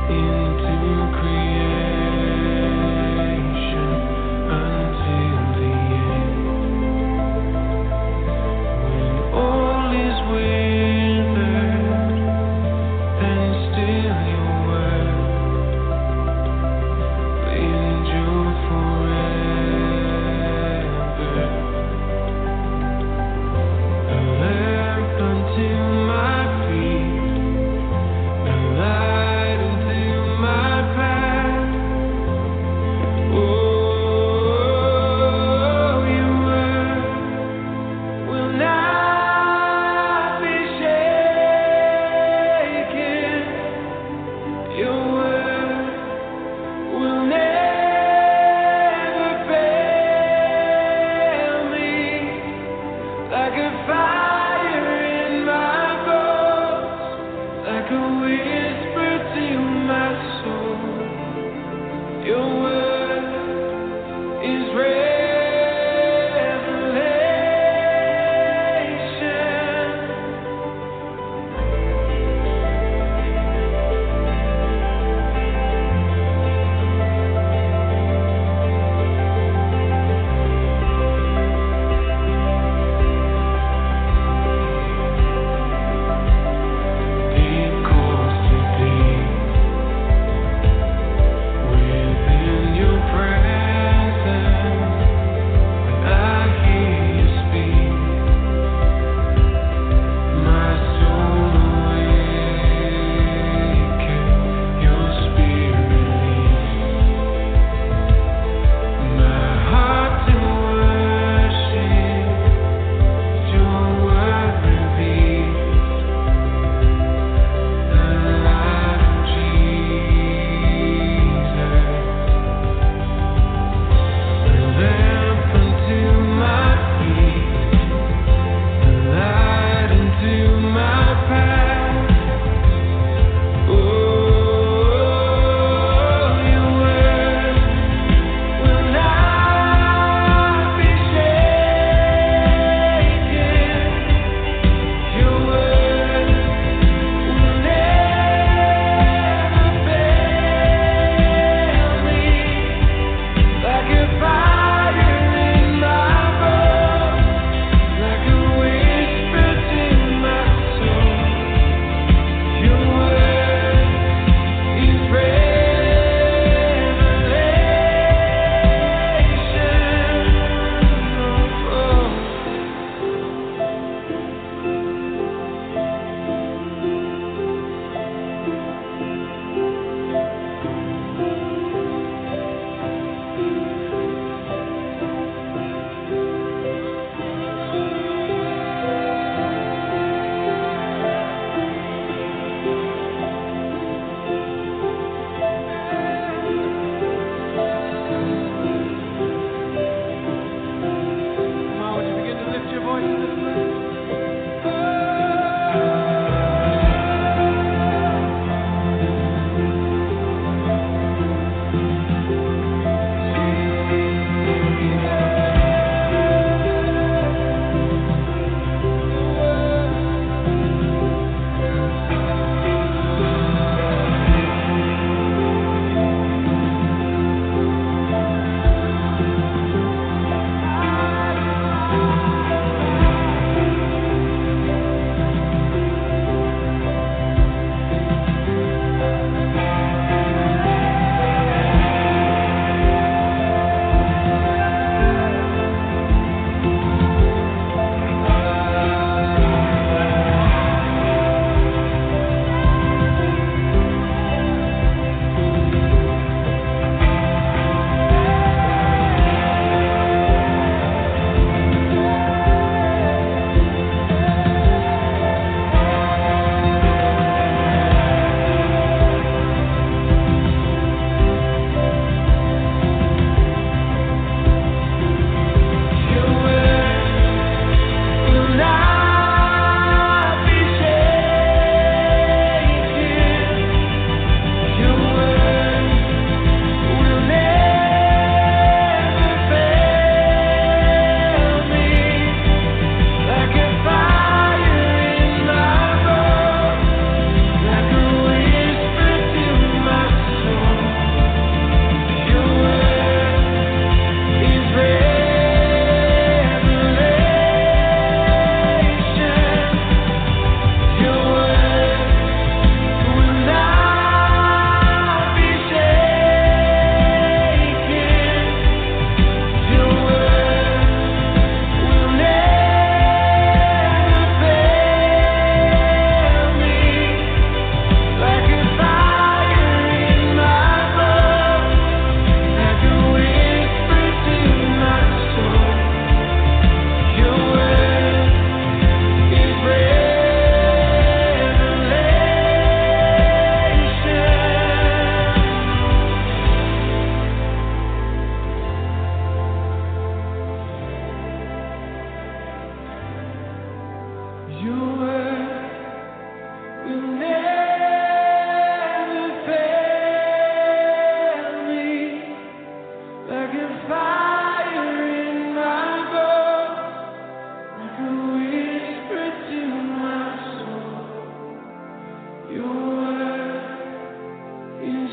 into creation until the end. When all is withered, then still your word will endure forever. A lamp unto my feet, a light unto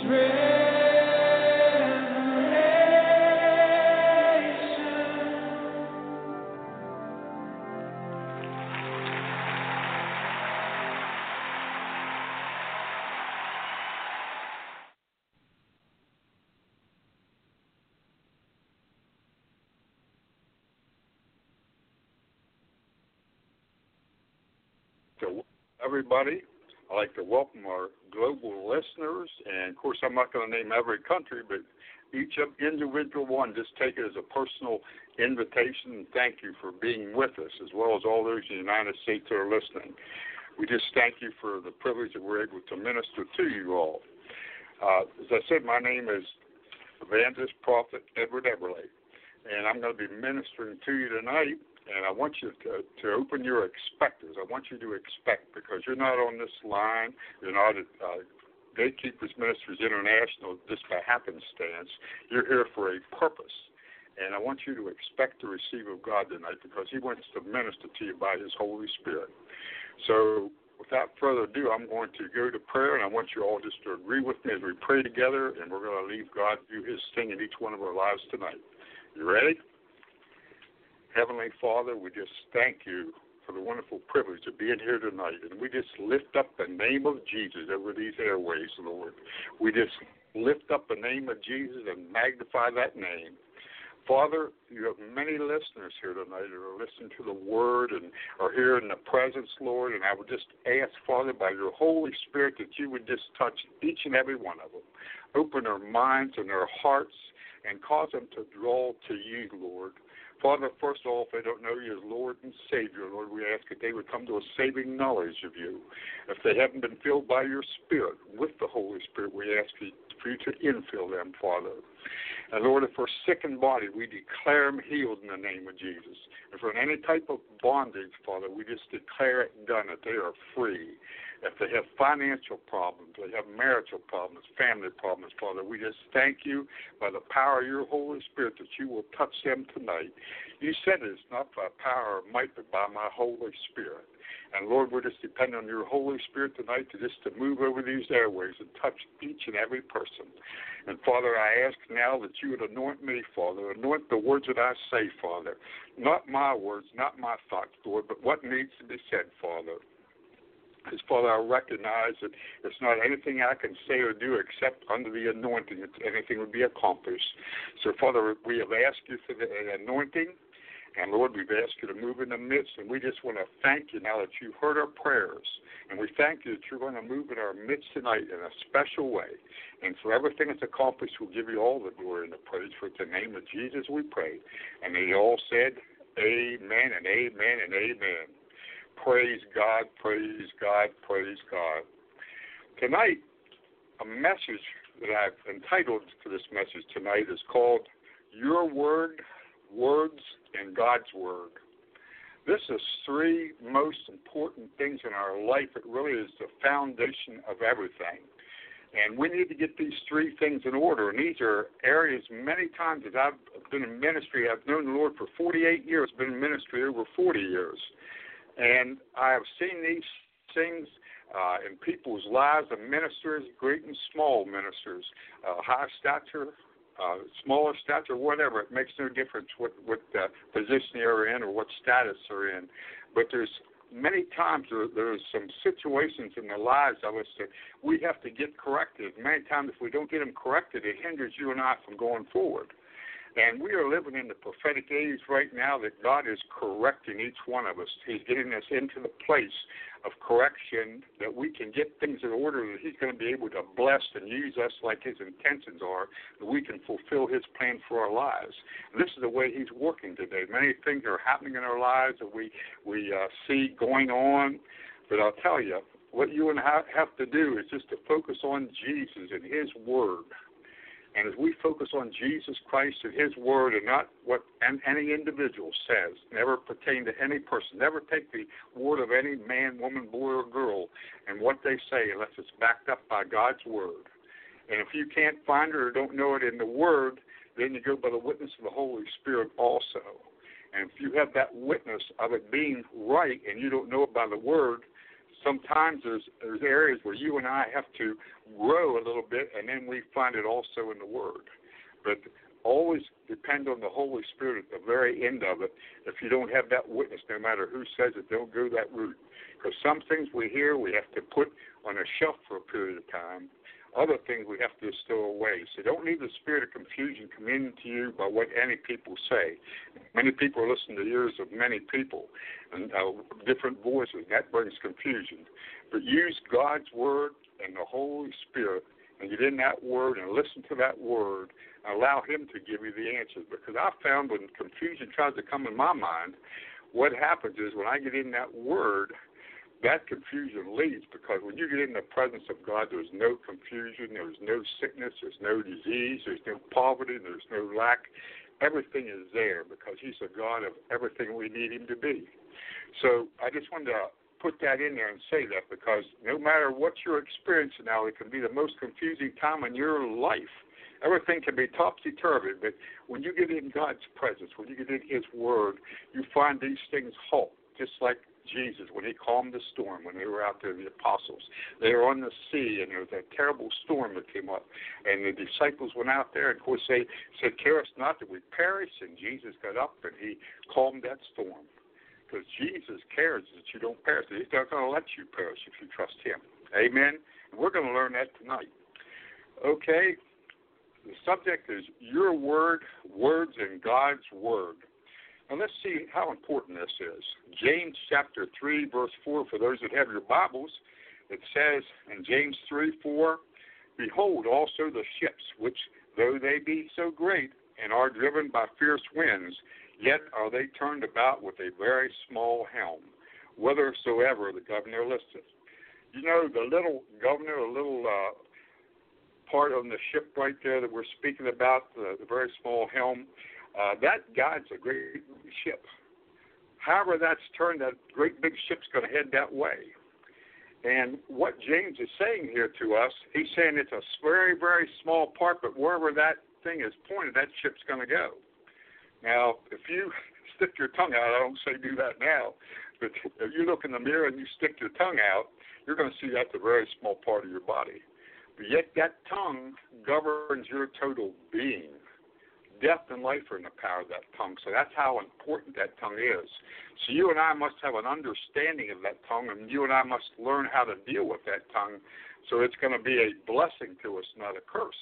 To everybody, I'd like to welcome our global listeners, and of course I'm not going to name every country, but each individual one, just take it as a personal invitation and thank you for being with us, as well as all those in the United States that are listening. We just thank you for the privilege that we're able to minister to you all. As I said, my name is Evangelist Prophet Edward Eberle, and I'm going to be ministering to you tonight. And I want you to open your expectors. I want you to expect, because you're not on this line. You're not at Gatekeepers Ministries International just by happenstance. You're here for a purpose. And I want you to expect to receive of God tonight, because he wants to minister to you by his Holy Spirit. So without further ado, I'm going to go to prayer, and I want you all just to agree with me as we pray together, and we're going to leave God do his thing in each one of our lives tonight. You ready? Heavenly Father, we just thank you for the wonderful privilege of being here tonight. And we just lift up the name of Jesus over these airways, Lord. We just lift up the name of Jesus and magnify that name. Father, you have many listeners here tonight that are listening to the word and are here in the presence, Lord. And I would just ask, Father, by your Holy Spirit, that you would just touch each and every one of them. Open their minds and their hearts and cause them to draw to you, Lord. Father, first of all, if they don't know you as Lord and Savior, Lord, we ask that they would come to a saving knowledge of you. If they haven't been filled by your Spirit, with the Holy Spirit, we ask for you to infill them, Father. And Lord, if we're sick in body, we declare them healed in the name of Jesus. If we're in any type of bondage, Father, we just declare it done, that they are free. If they have financial problems, they have marital problems, family problems, Father, we just thank you by the power of your Holy Spirit that you will touch them tonight. You said it's not by power or might, but by my Holy Spirit. And Lord, we're just depending on your Holy Spirit tonight to move over these airways and touch each and every person. And Father, I ask now that you would anoint me, Father, anoint the words that I say, Father. Not my words, not my thoughts, Lord, but what needs to be said, Father. Because, Father, I recognize that it's not anything I can say or do except under the anointing that anything would be accomplished. So, Father, we have asked you for the anointing, and, Lord, we've asked you to move in the midst, and we just want to thank you now that you've heard our prayers, and we thank you that you're going to move in our midst tonight in a special way. And for everything that's accomplished, we'll give you all the glory and the praise. For the name of Jesus we pray. And they all said, amen and amen and amen. Praise God, praise God, praise God. Tonight, a message that I've entitled to this message tonight is called Your Word, Words, and God's Word. This is three most important things in our life. It really is the foundation of everything. And we need to get these three things in order. And these are areas many times that I've been in ministry. I've known the Lord for 48 years, been in ministry over 40 years. And I have seen these things in people's lives of ministers, great and small ministers, high stature, smaller stature, whatever. It makes no difference what position you're in or what status they're in. But there's many times there's some situations in the lives of us that we have to get corrected. Many times if we don't get them corrected, it hinders you and I from going forward. And we are living in the prophetic age right now that God is correcting each one of us. He's getting us into the place of correction that we can get things in order, that he's going to be able to bless and use us like his intentions are, that we can fulfill his plan for our lives. And this is the way he's working today. Many things are happening in our lives that we see going on. But I'll tell you, what you and I have to do is just to focus on Jesus and his word. And as we focus on Jesus Christ and his word and not what any individual says, never pertain to any person, never take the word of any man, woman, boy, or girl and what they say unless it's backed up by God's word. And if you can't find it or don't know it in the word, then you go by the witness of the Holy Spirit also. And if you have that witness of it being right and you don't know it by the word, sometimes there's areas where you and I have to grow a little bit, and then we find it also in the Word. But always depend on the Holy Spirit at the very end of it. If you don't have that witness, no matter who says it, don't go that route. Because some things we hear we have to put on a shelf for a period of time. Other things we have to stow away. So don't leave the spirit of confusion come into you by what any people say. Many people listen to the ears of many people and different voices. That brings confusion. But use God's Word and the Holy Spirit and get in that Word and listen to that Word and allow Him to give you the answers. Because I found when confusion tries to come in my mind, what happens is when I get in that Word, that confusion leaves, because when you get in the presence of God, there's no confusion, there's no sickness, there's no disease, there's no poverty, there's no lack. Everything is there because He's a God of everything we need Him to be. So I just wanted to put that in there and say that, because no matter what you're experiencing now, it can be the most confusing time in your life. Everything can be topsy-turvy, but when you get in God's presence, when you get in His Word, you find these things halt, just like Jesus, when He calmed the storm, when they were out there, the apostles. They were on the sea, and there was a terrible storm that came up. And the disciples went out there, and of course they said, "Care us not that we perish." And Jesus got up, and He calmed that storm. Because Jesus cares that you don't perish. He's not going to let you perish if you trust Him. Amen? And we're going to learn that tonight. Okay, the subject is your word, words in God's Word. Now let's see how important this is. James chapter 3, verse 4, for those that have your Bibles, it says in James 3:4, "Behold also the ships, which though they be so great, and are driven by fierce winds, yet are they turned about with a very small helm, whithersoever the governor listeth." You know, the little governor, a little part on the ship right there that we're speaking about, the very small helm, that guides a great ship. However that's turned, that great big ship's going to head that way. And what James is saying here to us, he's saying it's a very, very small part, but wherever that thing is pointed, that ship's going to go. Now, if you stick your tongue out, I don't say do that now, but if you look in the mirror and you stick your tongue out, you're going to see that's a very small part of your body. But yet that tongue governs your total being. Death and life are in the power of that tongue. So that's how important that tongue is. So you and I must have an understanding of that tongue, and you and I must learn how to deal with that tongue so it's going to be a blessing to us, not a curse.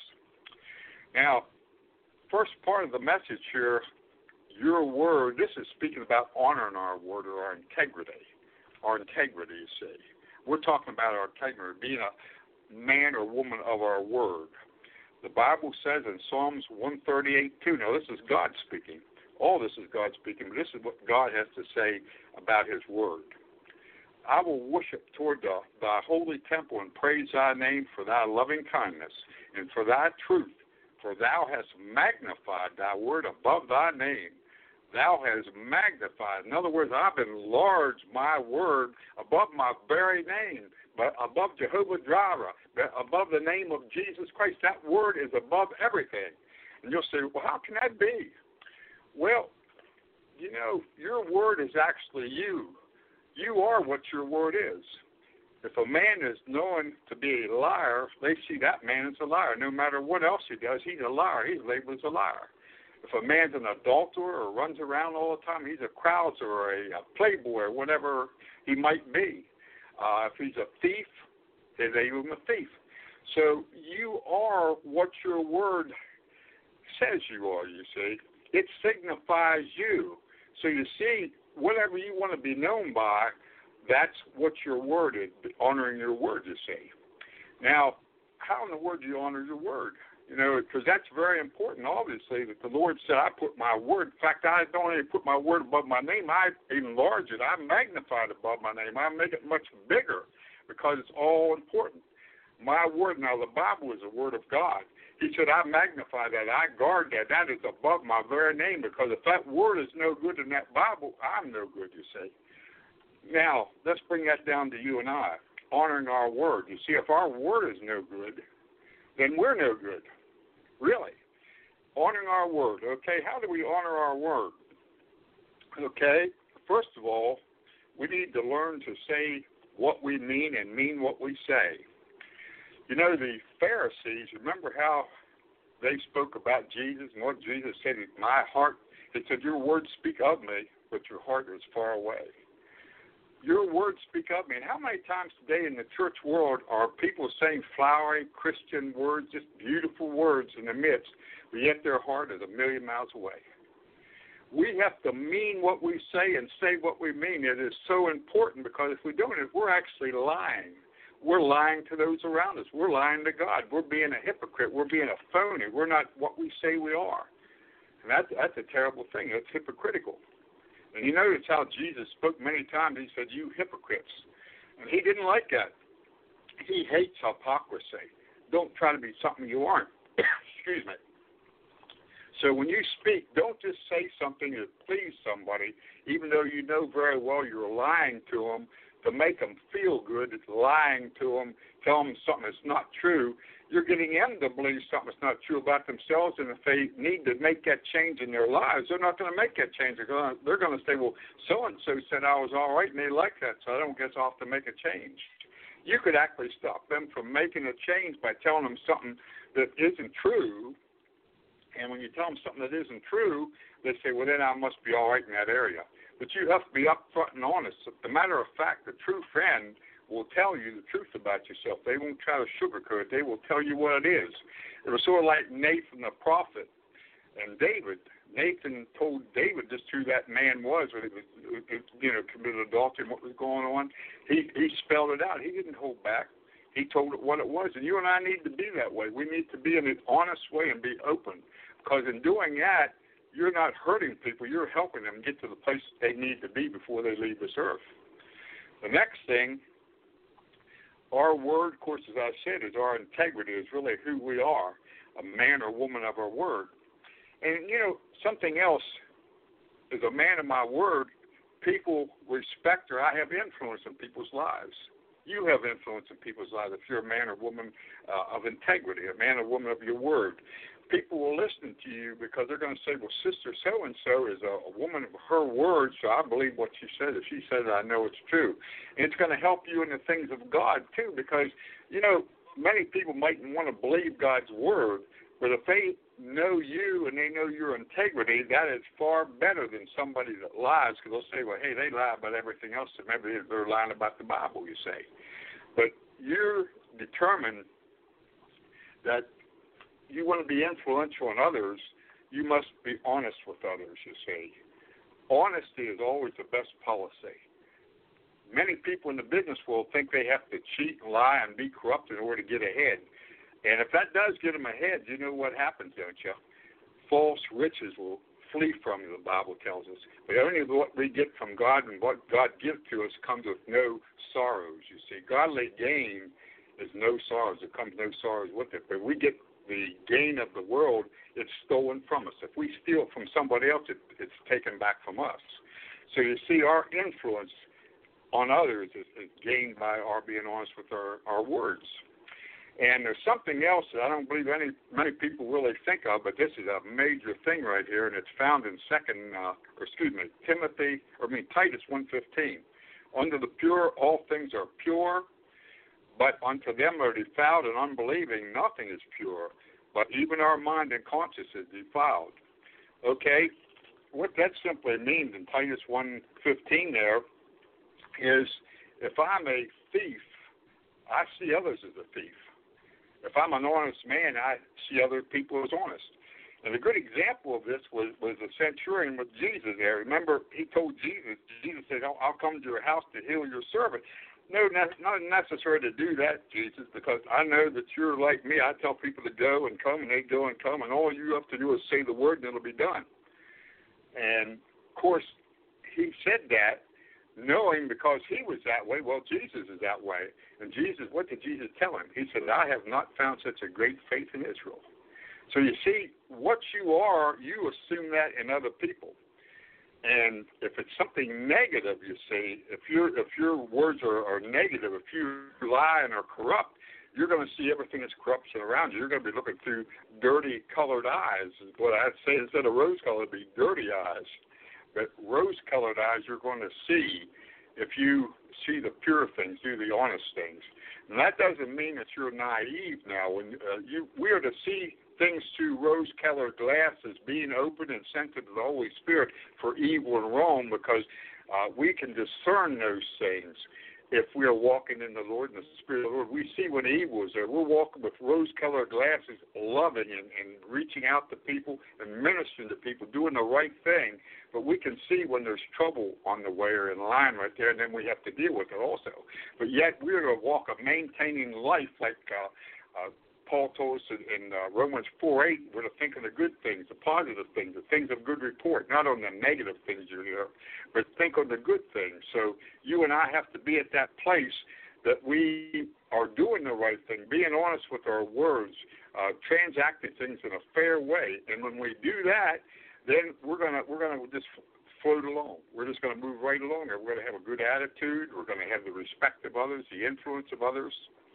Now, first part of the message here, your word, this is speaking about honoring our word or our integrity. Our integrity, you see. We're talking about our integrity, being a man or woman of our word. The Bible says in Psalms 138:2, now this is God speaking. All this is God speaking, but this is what God has to say about His Word. "I will worship toward thy holy temple and praise thy name for thy loving kindness and for thy truth, for thou hast magnified thy word above thy name." Thou hast magnified. In other words, I've enlarged my word above my very name, but above Jehovah Jireh, above the name of Jesus Christ. That word is above everything. And you'll say, well, how can that be? Well, you know, your word is actually you. You are what your word is. If a man is known to be a liar, they see that man as a liar. No matter what else he does, he's a liar. He's labeled as a liar. If a man's an adulterer or runs around all the time, he's a crouser or a playboy or whatever he might be. If he's a thief, they label him a thief. So you are what your word says you are, you see. It signifies you. So you see, whatever you want to be known by, that's what your word is, honoring your word, you see. Now, how in the world do you honor your word? You know, because that's very important, obviously, that the Lord said, I put my word. In fact, I don't even put my word above my name. I enlarge it. I magnify it above my name. I make it much bigger because it's all important. My word, now the Bible is the word of God. He said, I magnify that. I guard that. That is above my very name, because if that word is no good in that Bible, I'm no good, you see. Now, let's bring that down to you and I, honoring our word. You see, if our word is no good, then we're no good. Really. Honoring our word. Okay, how do we honor our word? Okay, first of all, we need to learn to say what we mean and mean what we say. You know, the Pharisees, remember how they spoke about Jesus and what Jesus said? My heart, he said, your words speak of me, but your heart is far away. Your words speak of me. And how many times today in the church world are people saying flowery Christian words, just beautiful words in the midst, but yet their heart is a million miles away? We have to mean what we say and say what we mean. It is so important, because if we don't, we're actually lying. We're lying to those around us. We're lying to God. We're being a hypocrite. We're being a phony. We're not what we say we are. And that's a terrible thing. That's hypocritical. And you notice how Jesus spoke many times. He said, you hypocrites. And he didn't like that. He hates hypocrisy. Don't try to be something you aren't. Excuse me. So when you speak, don't just say something to please somebody, even though you know very well you're lying to them to make them feel good. It's lying to them, tell them something that's not true. You're getting them to believe something that's not true about themselves, and if they need to make that change in their lives, they're not going to make that change. They're going to say, well, so-and-so said I was all right, and they like that, so I don't guess I'll have to make a change. You could actually stop them from making a change by telling them something that isn't true. And when you tell them something that isn't true, they say, well, then I must be all right in that area. But you have to be upfront and honest. As a matter of fact, a true friend will tell you the truth about yourself. They won't try to sugarcoat it. They will tell you what it is. It was sort of like Nathan the prophet and David. Nathan told David just who that man was when he was, committed adultery and what was going on. He spelled it out. He didn't hold back. He told it what it was. And you and I need to be that way. We need to be in an honest way and be open. Because in doing that, you're not hurting people. You're helping them get to the place they need to be before they leave this earth. The next thing, our word, of course, as I said, is our integrity, is really who we are, a man or woman of our word. And, something else is a man of my word. People respect, or I have influence in people's lives. You have influence in people's lives if you're a man or woman of integrity, a man or woman of your word. People will listen to you because they're going to say, well, Sister so-and-so is a woman of her word, so I believe what she said. If she says it, I know it's true. And it's going to help you in the things of God, too, because, many people mightn't want to believe God's word, but if they know you and they know your integrity, that is far better than somebody that lies, because they'll say, well, hey, they lie about everything else, so maybe they're lying about the Bible, you say. But you're determined that you want to be influential on others, you must be honest with others, you see. Honesty is always the best policy. Many people in the business world think they have to cheat and lie and be corrupt in order to get ahead. And if that does get them ahead, you know what happens, don't you? False riches will flee from you, the Bible tells us. But only what we get from God and what God gives to us comes with no sorrows, you see. Godly gain is no sorrows. There comes no sorrows with it. But we get the gain of the world, it's stolen from us. If we steal from somebody else, it's taken back from us. So you see, our influence on others is gained by our being honest with our words. And there's something else that I don't believe many people really think of, but this is a major thing right here, and it's found in Titus 1:15. Under the pure, all things are pure, but unto them are defiled and unbelieving, nothing is pure, but even our mind and conscience is defiled. Okay, what that simply means in Titus 1:15 there is, if I'm a thief, I see others as a thief. If I'm an honest man, I see other people as honest. And a good example of this was the centurion with Jesus there. Remember, he told Jesus said, I'll come to your house to heal your servant. No, not necessary to do that, Jesus, because I know that you're like me. I tell people to go and come, and they go and come, and all you have to do is say the word, and it'll be done. And, of course, he said that knowing because he was that way. Well, Jesus is that way. And Jesus, what did Jesus tell him? He said, I have not found such a great faith in Israel. So you see, what you are, you assume that in other people. And if it's something negative, you see, if your words are negative, if you lie and are corrupt, you're going to see everything that's corruption around you. You're going to be looking through dirty colored eyes, is what I'd say. Instead of rose colored, it'd be dirty eyes. But rose colored eyes, you're going to see if you see the pure things, do the honest things. And that doesn't mean that you're naive now. When we are to see things through rose-colored glasses, being open and sensitive to the Holy Spirit for evil and wrong, because we can discern those things. If we are walking in the Lord and the Spirit of the Lord, we see when evil is there. We're walking with rose-colored glasses, loving and reaching out to people and ministering to people, doing the right thing. But we can see when there's trouble on the way or in line right there, and then we have to deal with it also. But yet we're to walk a maintaining life like Paul told us in Romans 4:8, we're to think of the good things, the positive things, the things of good report, not on the negative things you hear, but think on the good things. So you and I have to be at that place that we are doing the right thing, being honest with our words, transacting things in a fair way. And when we do that, then we're gonna just float along. We're just going to move right along there. We're going to have a good attitude. We're going to have the respect of others, the influence of others.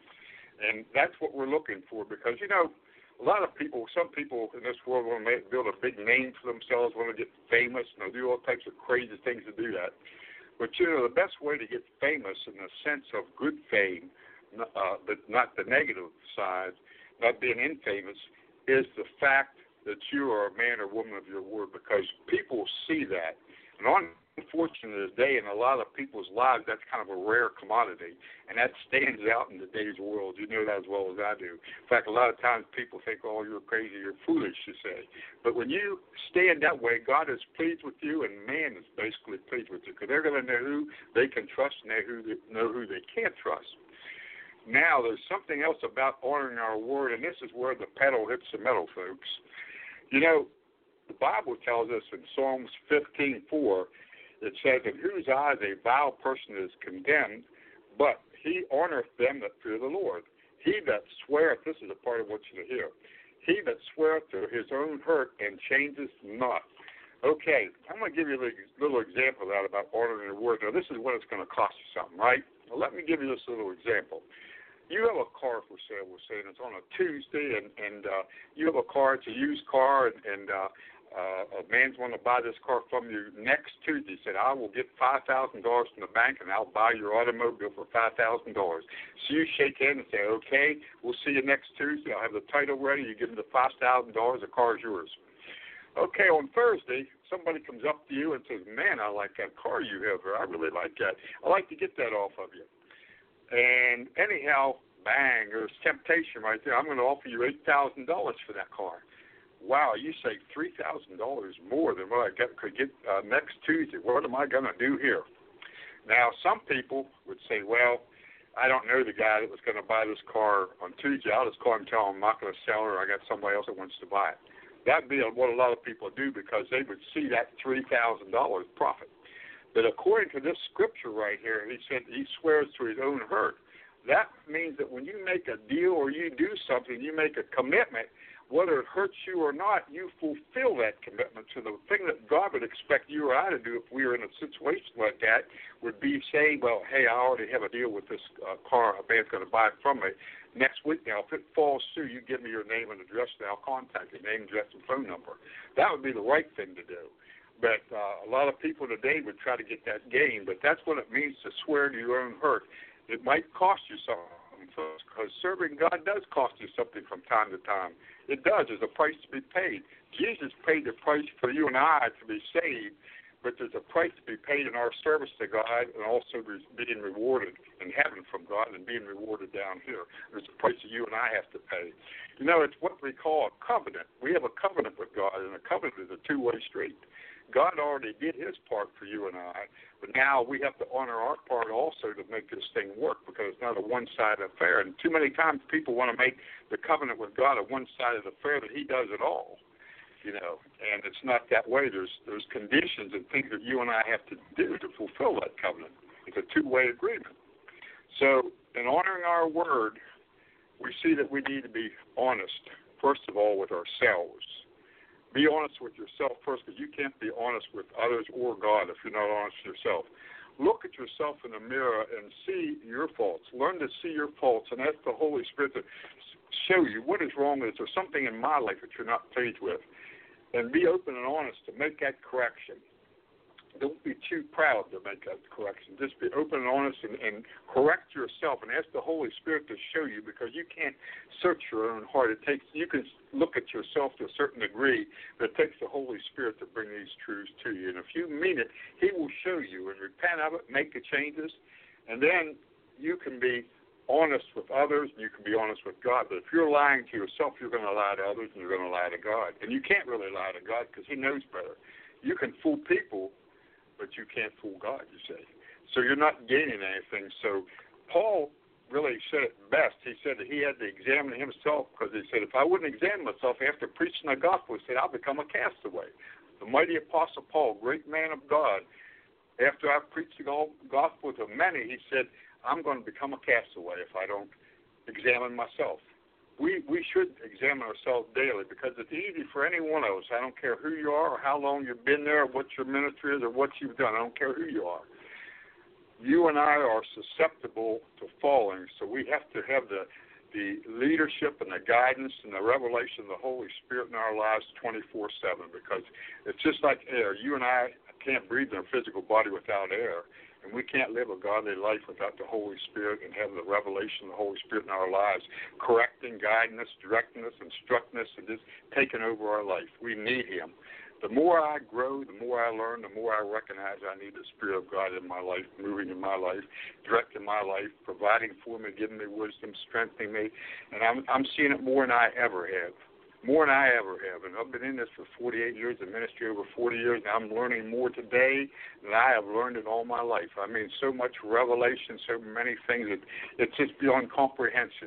And that's what we're looking for, because, you know, a lot of people, some people in this world want to build a big name for themselves, want to get famous, and they'll do all types of crazy things to do that. But, you know, the best way to get famous in the sense of good fame, but not the negative side, not being infamous, is the fact that you are a man or woman of your word, because people see that. And unfortunately, today in a lot of people's lives, that's kind of a rare commodity, and that stands out in today's world. You know that as well as I do. In fact, a lot of times people think, oh, you're crazy, you're foolish, you say. But when you stand that way, God is pleased with you, and man is basically pleased with you, because they're going to know who they can trust and know who they can't trust. Now, there's something else about honoring our word, and this is where the pedal hits the metal, folks. You know, the Bible tells us in Psalms 15:4, it says, in whose eyes a vile person is condemned, but he honoreth them that fear the Lord. He that sweareth, this is a part I want you to hear, he that sweareth to his own hurt and changes not. Okay, I'm going to give you a little example of that about honoring the word. Now, this is what it's going to cost you something, right? Well, let me give you this little example. You have a car for sale, we're saying it's on a Tuesday, and you have a car, it's a used car, and a man's wanting to buy this car from you next Tuesday. He said, I will get $5,000 from the bank, and I'll buy your automobile for $5,000. So you shake hands and say, okay, we'll see you next Tuesday. I'll have the title ready. You give him the $5,000, the car is yours. Okay, on Thursday, somebody comes up to you and says, man, I like that car you have here. I really like that. I'd like to get that off of you. And anyhow, bang, there's temptation right there. I'm going to offer you $8,000 for that car. Wow, you say $3,000 more than what I could get next Tuesday. What am I going to do here? Now, some people would say, well, I don't know the guy that was going to buy this car on Tuesday. I'll just call him and tell him I'm not going to sell it, or I got somebody else that wants to buy it. That would be what a lot of people do, because they would see that $3,000 profit. But according to this scripture right here, he said he swears to his own hurt. That means that when you make a deal or you do something, you make a commitment, whether it hurts you or not, you fulfill that commitment. So the thing that God would expect you or I to do if we were in a situation like that would be saying, well, hey, I already have a deal with this car. A man's going to buy it from me. Next week now, if it falls through, you give me your name and address, and I'll contact you, name, address, and phone number. That would be the right thing to do. But a lot of people today would try to get that gain, but that's what it means to swear to your own hurt. It might cost you something, because serving God does cost you something from time to time. It does. There's a price to be paid. Jesus paid the price for you and I to be saved, but there's a price to be paid in our service to God, and also being rewarded in heaven from God and being rewarded down here. There's a price that you and I have to pay. You know, it's what we call a covenant. We have a covenant with God, and a covenant is a two-way street. God already did his part for you and I, but now we have to honor our part also to make this thing work, because it's not a one-sided affair. And too many times people want to make the covenant with God a one-sided affair that he does it all, you know, and it's not that way. There's conditions and things that you and I have to do to fulfill that covenant. It's a two-way agreement. So in honoring our word, we see that we need to be honest, first of all, with ourselves. Be honest with yourself first, because you can't be honest with others or God if you're not honest with yourself. Look at yourself in the mirror and see your faults. Learn to see your faults and ask the Holy Spirit to show you what is wrong. Is there something in my life that you're not pleased with? And be open and honest to make that correction. don't be too proud to make that correction. Just be open and honest and correct yourself and ask the Holy Spirit to show you, because you can't search your own heart. You can look at yourself to a certain degree, but it takes the Holy Spirit to bring these truths to you. And if you mean it, He will show you and repent of it, make the changes, and then you can be honest with others and you can be honest with God. But if you're lying to yourself, you're going to lie to others and you're going to lie to God. And you can't really lie to God because He knows better. You can fool people, but you can't fool God, you see. So you're not gaining anything. So Paul really said it best. He said that he had to examine himself, because he said, if I wouldn't examine myself after preaching the gospel, he said, I'll become a castaway. The mighty Apostle Paul, great man of God, after I preached the gospel to many, he said, I'm going to become a castaway if I don't examine myself. We should examine ourselves daily, because it's easy for any one of us. I don't care who you are or how long you've been there or what your ministry is or what you've done. I don't care who you are. You and I are susceptible to falling, so we have to have the leadership and the guidance and the revelation of the Holy Spirit in our lives 24/7, because it's just like air. You and I can't breathe in a physical body without air. And we can't live a godly life without the Holy Spirit and have the revelation of the Holy Spirit in our lives, correcting, guiding us, directing us, instructing us, and just taking over our life. We need Him. The more I grow, the more I learn, the more I recognize I need the Spirit of God in my life, moving in my life, directing my life, providing for me, giving me wisdom, strengthening me. And I'm seeing it more than I ever have. More than I ever have. And I've been in this for 48 years, in ministry over 40 years, and I'm learning more today than I have learned in all my life. I mean, so much revelation, so many things, it's just beyond comprehension.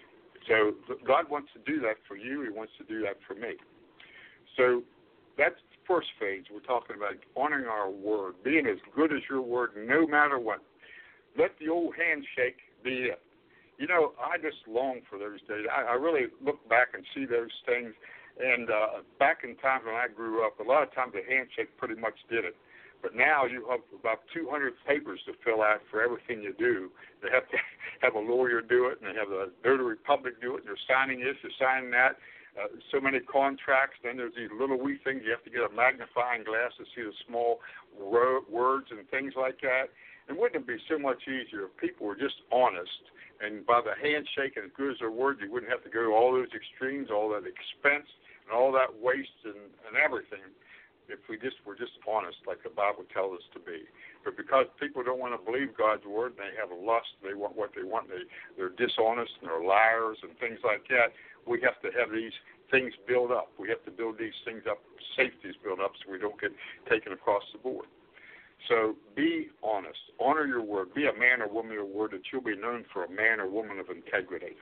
So God wants to do that for you. He wants to do that for me. So that's the first phase. We're talking about honoring our word, being as good as your word no matter what. Let the old handshake be it. You know, I just long for those days. I really look back and see those things. And back in times when I grew up, a lot of times the handshake pretty much did it. But now you have about 200 papers to fill out for everything you do. They have to have a lawyer do it, and they have a notary public do it, and you're signing this, you're signing that. So many contracts. Then there's these little wee things. You have to get a magnifying glass to see the small words and things like that. And wouldn't it be so much easier if people were just honest? And by the handshake and as good as their word, you wouldn't have to go to all those extremes, all that expense, and all that waste and everything, if we just were just honest, like the Bible tells us to be. But because people don't want to believe God's word, and they have a lust, they want what they want, they're dishonest and they're liars and things like that, we have to have these things built up. We have to build these things up, safeties built up, so we don't get taken across the board. So be honest. Honor your word. Be a man or woman of your word, that you'll be known for a man or woman of integrity.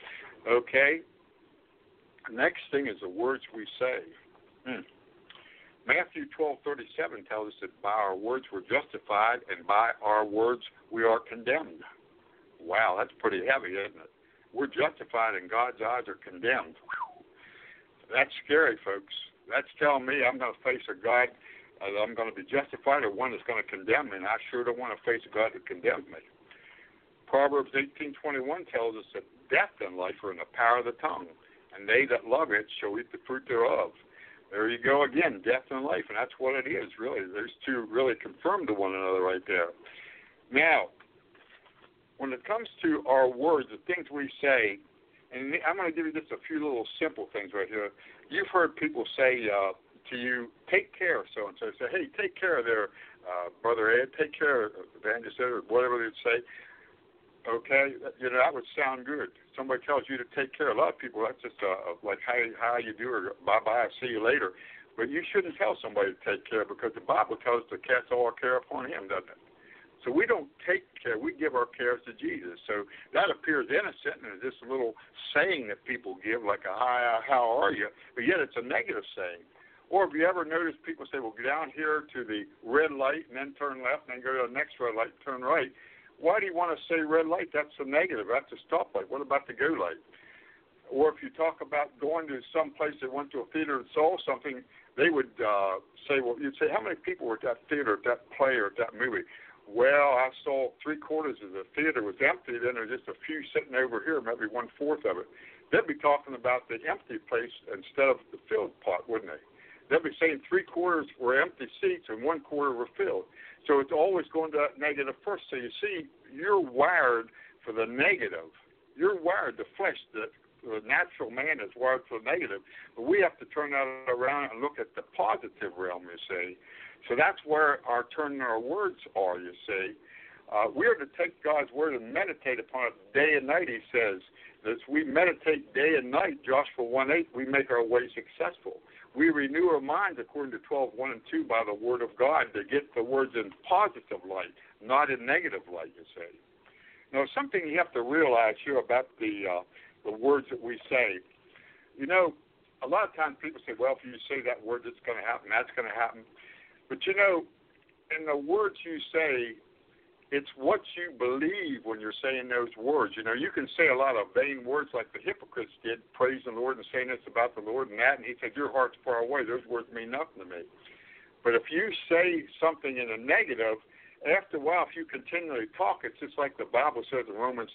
Okay? Next thing is the words we say. Matthew 12:37 tells us that by our words we're justified, and by our words we are condemned. Wow, that's pretty heavy, isn't it? We're justified, and God's eyes are condemned. That's scary, folks. That's telling me I'm going to face a God I'm going to be justified, or one that's going to condemn me, and I sure don't want to face a God that condemns me. Proverbs 18:21 tells us that death and life are in the power of the tongue, and they that love it shall eat the fruit thereof. There you go again, death and life, and that's what it is, really. There's two really confirmed to one another right there. Now, when it comes to our words, the things we say, and I'm going to give you just a few little simple things right here. You've heard people say to you, take care of so-and-so. Say, hey, take care of their Brother Ed, take care of Evangelist Ed, or whatever they'd say. Okay, you know, that would sound good. Somebody tells you to take care. A lot of people, that's just like, how you do, or bye-bye, I'll see you later. But you shouldn't tell somebody to take care, because the Bible tells us to cast all our care upon Him, doesn't it? So we don't take care. We give our cares to Jesus. So that appears innocent, and it's just a little saying that people give, like a hi, how are you? But yet it's a negative saying. Or have you ever noticed people say, well, go down here to the red light and then turn left and then go to the next red light and turn right? Why do you want to say red light? That's a negative. That's a stoplight. What about the go light? Or if you talk about going to some place that went to a theater and saw something, they would say, well, you'd say, how many people were at that theater, at that play, or at that movie? Well, I saw 3/4 of the theater was empty, then there's just a few sitting over here, maybe 1/4 of it. They'd be talking about the empty place instead of the filled part, wouldn't they? they'll be saying 3/4 were empty seats and 1/4 were filled. So it's always going to that negative first. So you see, you're wired for the negative. You're wired, the flesh, the natural man is wired for the negative. But we have to turn that around and look at the positive realm, you see. So that's where our turning our words are, you see. We are to take God's word and meditate upon it day and night, he says. As we meditate day and night, Joshua 1:8, we make our way successful. We renew our minds, according to 12:1 and 2, by the word of God to get the words in positive light, not in negative light, you see. Now, something you have to realize here about the words that we say. You know, a lot of times people say, well, if you say that word, it's going to happen, that's going to happen. But, you know, in the words you say, it's what you believe when you're saying those words. You know, you can say a lot of vain words like the hypocrites did, praising the Lord and saying this about the Lord and that, and he said, your heart's far away. Those words mean nothing to me. But if you say something in a negative, after a while, if you continually talk, it's just like the Bible says in Romans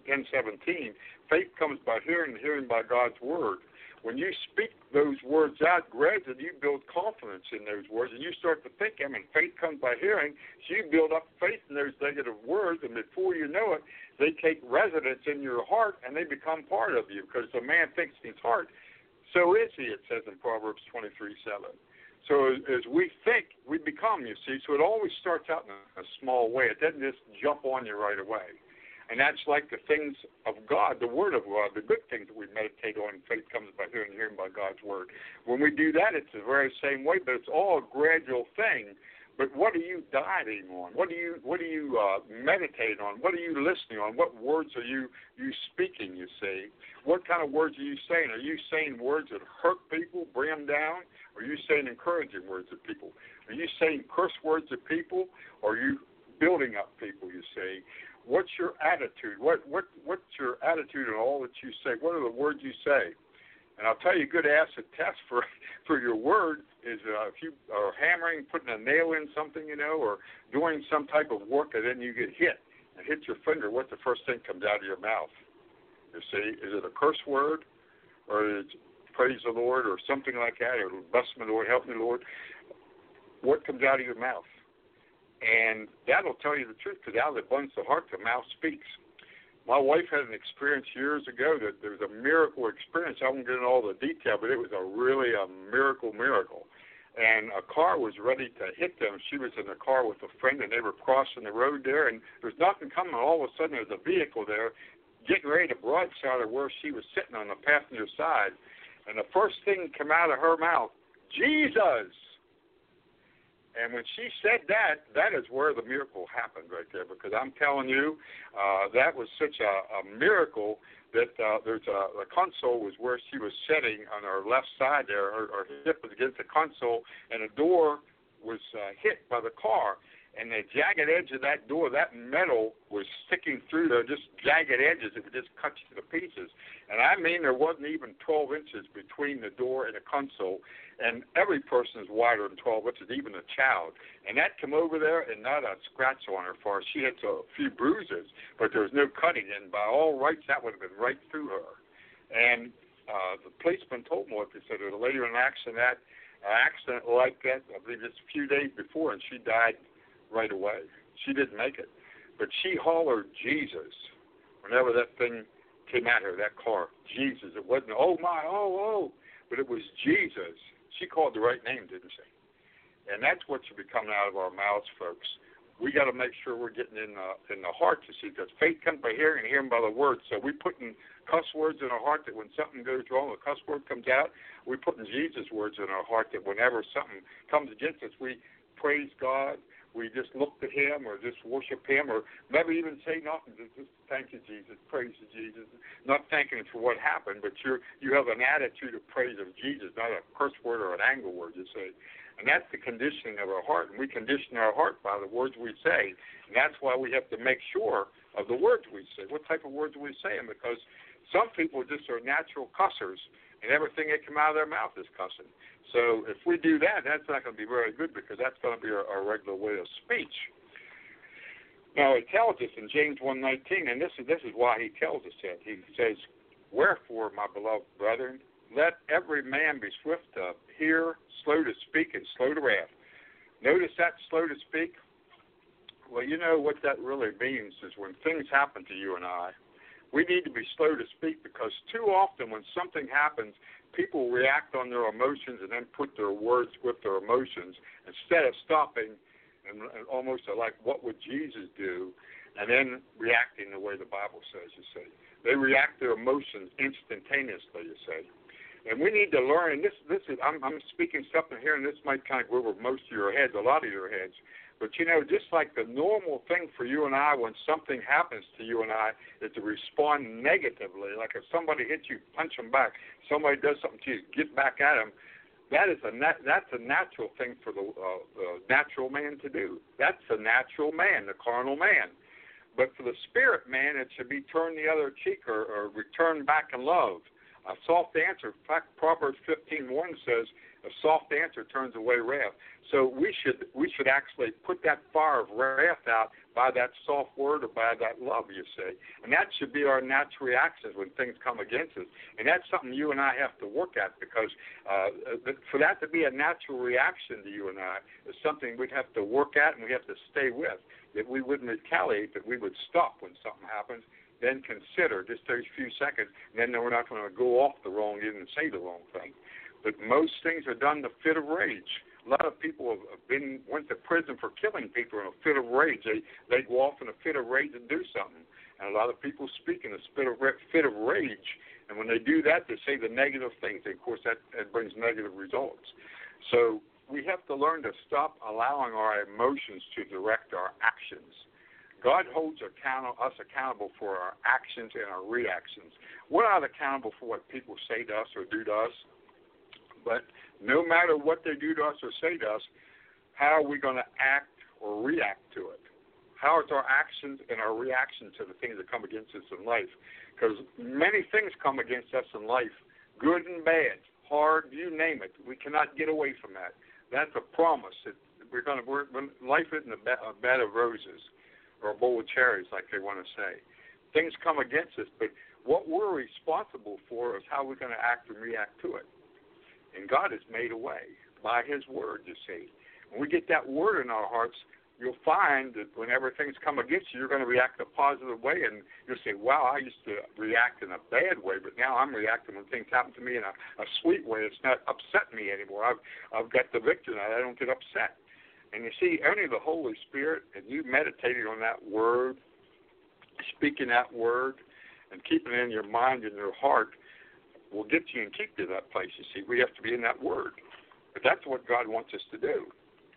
10:17, faith comes by hearing and hearing by God's word. When you speak those words out, gradually you build confidence in those words, and you start to think, I mean, faith comes by hearing, so you build up faith in those negative words, and before you know it, they take residence in your heart, and they become part of you, because the man thinks in his heart, so is he, it says in Proverbs 23:7. So as we think, we become, you see. So it always starts out in a small way. It doesn't just jump on you right away. And that's like the things of God, the Word of God, the good things that we meditate on. Faith comes by hearing, hearing by God's Word. When we do that, it's the very same way, but it's all a gradual thing. But what are you dieting on? What do you meditate on? What are you listening on? What words are you speaking, you see? What kind of words are you saying? Are you saying words that hurt people, bring them down? Or are you saying encouraging words to people? Are you saying curse words to people? Or are you building up people, you see? What's your attitude? What's your attitude in all that you say? What are the words you say? And I'll tell you, a good acid test for your word is if you are hammering, putting a nail in something, you know, or doing some type of work, and then you get hit and hit your finger, what's the first thing comes out of your mouth? You see, is it a curse word, or is it praise the Lord, or something like that, or bless me, Lord, help me, Lord? What comes out of your mouth? And that'll tell you the truth, because out of the abundance of the heart, the mouth speaks. My wife had an experience years ago that there was a miracle experience. I won't get into all the detail, but it was really a miracle. And a car was ready to hit them. She was in a car with a friend, and they were crossing the road there, and there was nothing coming. All of a sudden, there was a vehicle there getting ready to broadside her where she was sitting on the passenger side. And the first thing came out of her mouth, Jesus! And when she said that, that is where the miracle happened right there, because I'm telling you, that was such a miracle that the console was where she was sitting on her left side there. Her hip was against the console, and the door was hit by the car. And the jagged edge of that door, that metal was sticking through there, just jagged edges. It would just cut you to pieces. And I mean, there wasn't even 12 inches between the door and the console. And every person is wider than 12 inches, even a child. And that came over there, and not a scratch on her for her. She had a few bruises, but there was no cutting. And by all rights, that would have been right through her. And the policeman told me what they said. There was a lady in an accident like that, I believe just a few days before, and she died right away. She didn't make it. But she hollered Jesus whenever that thing came at her, that car. Jesus. It wasn't, oh, my, oh, but it was Jesus. She called the right name, didn't she? And that's what should be coming out of our mouths, folks. We got to make sure we're getting in the heart, you see, because faith comes by hearing and hearing by the word. So we're putting cuss words in our heart that when something goes wrong, a cuss word comes out. We're putting Jesus words in our heart that whenever something comes against us, we praise God. We just look to him or just worship him or maybe even say nothing. Just thank you, Jesus. Praise you, Jesus. Not thanking him for what happened, but you have an attitude of praise of Jesus, not a curse word or an anger word, you say. And that's the conditioning of our heart. And we condition our heart by the words we say. And that's why we have to make sure of the words we say. What type of words are we saying? Because some people just are natural cussers, and everything that comes out of their mouth is cussing. So if we do that, that's not going to be very good, because that's going to be our regular way of speech. Now, it tells us in James 1:19, and this is why he tells us that. He says, wherefore, my beloved brethren, let every man be swift to hear, slow to speak, and slow to wrath. Notice that slow to speak? Well, you know what that really means is when things happen to you and I, we need to be slow to speak, because too often when something happens, people react on their emotions and then put their words with their emotions instead of stopping and almost like, what would Jesus do? And then reacting the way the Bible says, you see. They react to emotions instantaneously, you see. And we need to learn, and this is, I'm speaking something here, and this might kind of go over most of your heads, a lot of your heads. But, you know, just like the normal thing for you and I when something happens to you and I is to respond negatively. Like if somebody hits you, punch them back. Somebody does something to you, get back at them. That's a natural thing for the natural man to do. That's the natural man, the carnal man. But for the spirit man, it should be turn the other cheek or return back in love. A soft answer. In fact, Proverbs 15:1 says, a soft answer turns away wrath. So we should actually put that fire of wrath out by that soft word or by that love, you see. And that should be our natural reactions when things come against us. And that's something you and I have to work at, because for that to be a natural reaction to you and I is something we'd have to work at and we have to stay with. That we wouldn't retaliate, that we would stop when something happens, then consider just those few seconds, and then we're not going to go off the wrong end and say the wrong thing. But most things are done in a fit of rage. A lot of people went to prison for killing people in a fit of rage. They go off in a fit of rage and do something. And a lot of people speak in a fit of rage. And when they do that, they say the negative things. And of course, that brings negative results. So we have to learn to stop allowing our emotions to direct our actions. God holds us accountable for our actions and our reactions. We're not accountable for what people say to us or do to us. But no matter what they do to us or say to us, how are we going to act or react to it? How is our actions and our reaction to the things that come against us in life? Because many things come against us in life, good and bad, hard, you name it. We cannot get away from that. That's a promise. Life isn't a bed of roses or a bowl of cherries, like they want to say. Things come against us, but what we're responsible for is how we're going to act and react to it. And God has made a way by His Word, you see. When we get that Word in our hearts, you'll find that whenever things come against you, you're going to react a positive way, and you'll say, wow, I used to react in a bad way, but now I'm reacting when things happen to me in a sweet way. It's not upsetting me anymore. I've got the victory, and I don't get upset. And you see, only the Holy Spirit, and you meditating on that Word, speaking that Word, and keeping it in your mind and your heart, will get you and keep you to that place. You see, we have to be in that Word. But that's what God wants us to do.